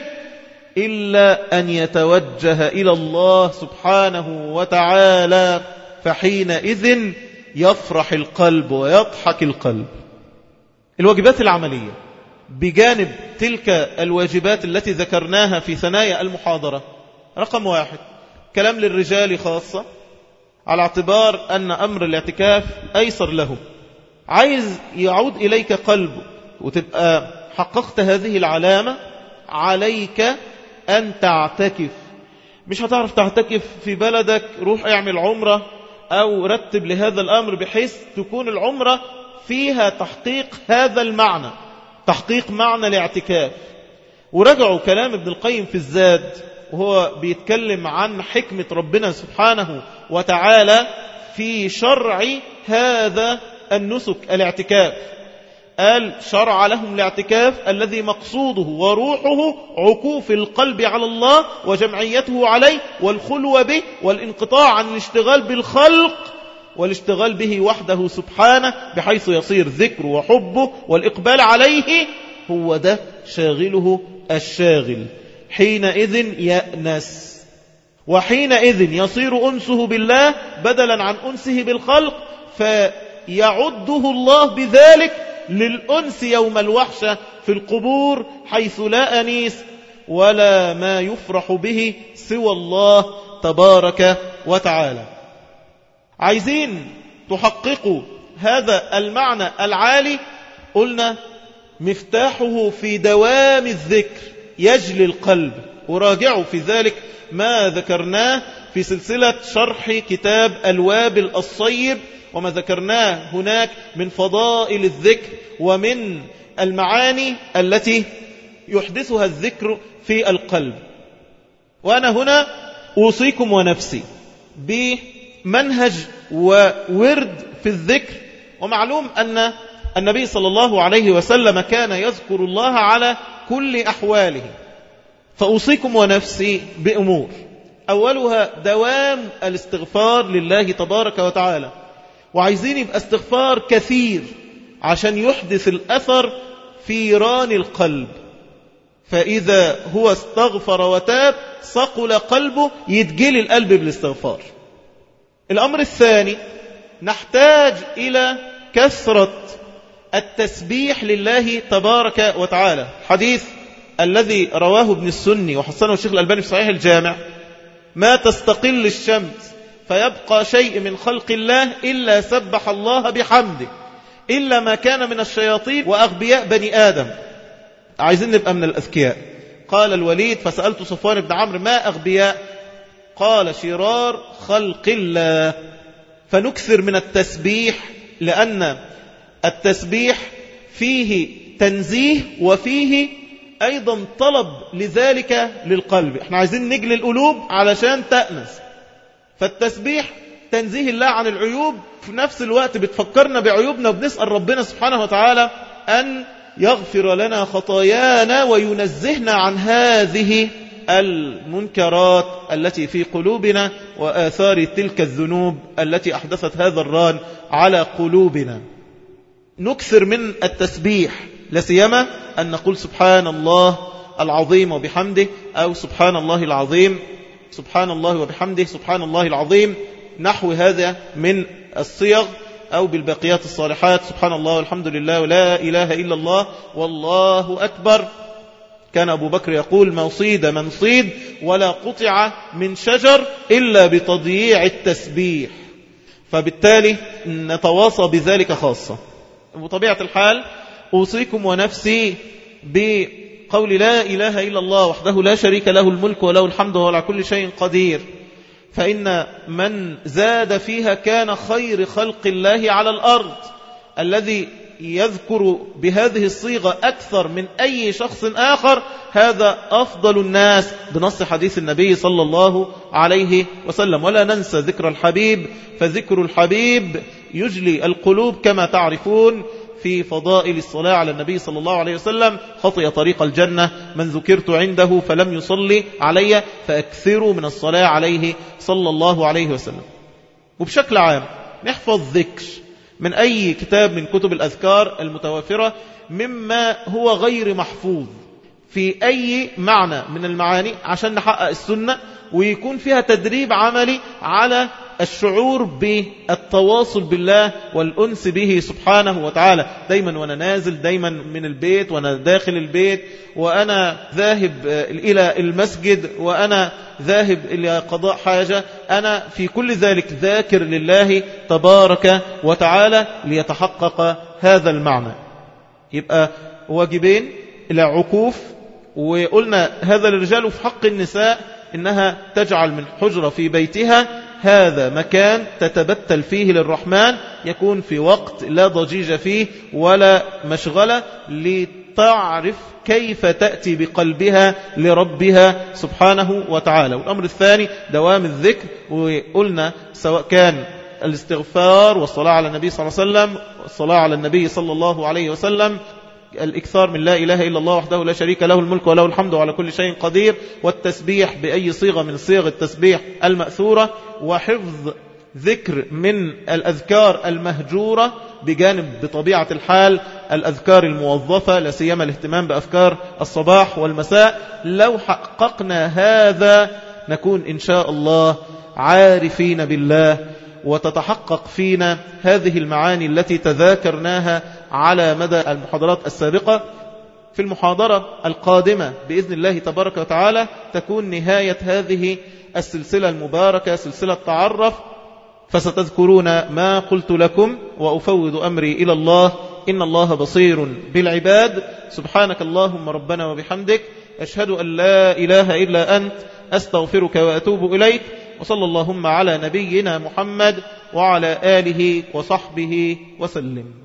إلا أن يتوجه إلى الله سبحانه وتعالى، فحينئذ يفرح القلب ويضحك القلب. الواجبات العملية بجانب تلك الواجبات التي ذكرناها في ثنايا المحاضرة: رقم 1، كلام للرجال خاصة، على اعتبار أن أمر الاعتكاف أيسر له. عايز يعود إليك قلبه وتبقى حققت هذه العلامة، عليك أن تعتكف. مش هتعرف تعتكف في بلدك، روح اعمل عمرة أو رتب لهذا الأمر بحيث تكون العمرة فيها تحقيق هذا المعنى، تحقيق معنى الاعتكاف. ورجعوا كلام ابن القيم في الزاد وهو بيتكلم عن حكمة ربنا سبحانه وتعالى في شرع هذا النسك الاعتكاف. قال: شرع لهم الاعتكاف الذي مقصوده وروحه عكوف القلب على الله وجمعيته عليه والخلوة به والانقطاع عن الاشتغال بالخلق والاشتغال به وحده سبحانه، بحيث يصير ذكره وحبه والإقبال عليه هو ده شاغله الشاغل. حينئذ يأنس، وحينئذ يصير أنسه بالله بدلا عن أنسه بالخلق، فيعده الله بذلك للأنس يوم الوحشة في القبور، حيث لا أنيس ولا ما يفرح به سوى الله تبارك وتعالى. عايزين تحققوا هذا المعنى العالي، قلنا مفتاحه في دوام الذكر يجلي القلب. وراجعوا في ذلك ما ذكرناه في سلسلة شرح كتاب الوابل الصيب، وما ذكرناه هناك من فضائل الذكر ومن المعاني التي يحدثها الذكر في القلب. وأنا هنا أوصيكم ونفسي بمنهج وورد في الذكر. ومعلوم أن النبي صلى الله عليه وسلم كان يذكر الله على كل أحواله، فأوصيكم ونفسي بأمور. أولها دوام الاستغفار لله تبارك وتعالى، وعايزين يبقى استغفار كثير عشان يحدث الأثر في ران القلب، فإذا هو استغفر وتاب صقل قلبه، يتجلي القلب بالاستغفار. الأمر الثاني، نحتاج إلى كثرة التسبيح لله تبارك وتعالى. حديث الذي رواه ابن السني وحسنه الشيخ الألباني في صحيح الجامع: ما تستقل الشمس فيبقى شيء من خلق الله إلا سبح الله بحمده إلا ما كان من الشياطين وأغبياء بني آدم. عايزين نبقى من الأذكياء. قال الوليد: فسألت صفوان بن عمرو: ما أغبياء؟ قال: شرار خلق الله. فنكثر من التسبيح، لأن التسبيح فيه تنزيه وفيه أيضا طلب لذلك للقلب. احنا عايزين نجلي القلوب علشان تأنس، فالتسبيح تنزيه الله عن العيوب، في نفس الوقت بتفكرنا بعيوبنا، وبنسأل ربنا سبحانه وتعالى أن يغفر لنا خطايانا وينزهنا عن هذه المنكرات التي في قلوبنا وآثار تلك الذنوب التي أحدثت هذا الران على قلوبنا. نكثر من التسبيح، لسيما أن نقول سبحان الله العظيم وبحمده، أو سبحان الله العظيم، سبحان الله وبحمده، سبحان الله العظيم، نحو هذا من الصيغ، أو بالباقيات الصالحات: سبحان الله والحمد لله ولا إله إلا الله والله أكبر. كان أبو بكر يقول: ما صيد من صيد ولا قطع من شجر إلا بتضييع التسبيح. فبالتالي نتواصى بذلك خاصة. وطبيعة الحال أوصيكم ونفسي بقول لا إله إلا الله وحده لا شريك له الملك وله الحمد وهو على كل شيء قدير، فإن من زاد فيها كان خير خلق الله على الأرض. الذي يذكر بهذه الصيغة أكثر من أي شخص آخر هذا أفضل الناس بنص حديث النبي صلى الله عليه وسلم. ولا ننسى ذكر الحبيب، فذكر الحبيب يجلي القلوب كما تعرفون. في فضائل الصلاة على النبي صلى الله عليه وسلم: خطئ طريق الجنة من ذكرت عنده فلم يصلي علي فأكثروا من الصلاة عليه صلى الله عليه وسلم. وبشكل عام نحفظ ذكر من أي كتاب من كتب الأذكار المتوافرة مما هو غير محفوظ في أي معنى من المعاني، عشان نحقق السنة ويكون فيها تدريب عملي على الشعور بالتواصل بالله والأنس به سبحانه وتعالى. دايما وأنا نازل، دايما من البيت وأنا داخل البيت، وأنا ذاهب إلى المسجد، وأنا ذاهب إلى قضاء حاجة، أنا في كل ذلك ذاكر لله تبارك وتعالى ليتحقق هذا المعنى. يبقى واجبين إلى عكوف. وقلنا هذا للرجال، وفي حق النساء إنها تجعل من حجرة في بيتها هذا مكان تتبتل فيه للرحمن، يكون في وقت لا ضجيج فيه ولا مشغلة، لتعرف كيف تأتي بقلبها لربها سبحانه وتعالى. والأمر الثاني دوام الذكر. وقلنا سواء كان الاستغفار والصلاة على النبي صلى الله عليه وسلم، والصلاة على النبي صلى الله عليه وسلم، الإكثار من لا إله إلا الله وحده لا شريك له الملك وله الحمد وعلى كل شيء قدير، والتسبيح بأي صيغة من صيغ التسبيح المأثورة، وحفظ ذكر من الأذكار المهجورة، بجانب بطبيعة الحال الأذكار الموظفة، لا سيما الاهتمام بأذكار الصباح والمساء. لو حققنا هذا نكون إن شاء الله عارفين بالله، وتتحقق فينا هذه المعاني التي تذاكرناها على مدى المحاضرات السابقة. في المحاضرة القادمة بإذن الله تبارك وتعالى تكون نهاية هذه السلسلة المباركة، سلسلة تعرف، فستذكرون ما قلت لكم، وأفوض أمري إلى الله، إن الله بصير بالعباد. سبحانك اللهم ربنا وبحمدك، أشهد أن لا إله إلا أنت، أستغفرك وأتوب إليك. وصلى اللهم على نبينا محمد وعلى آله وصحبه وسلم.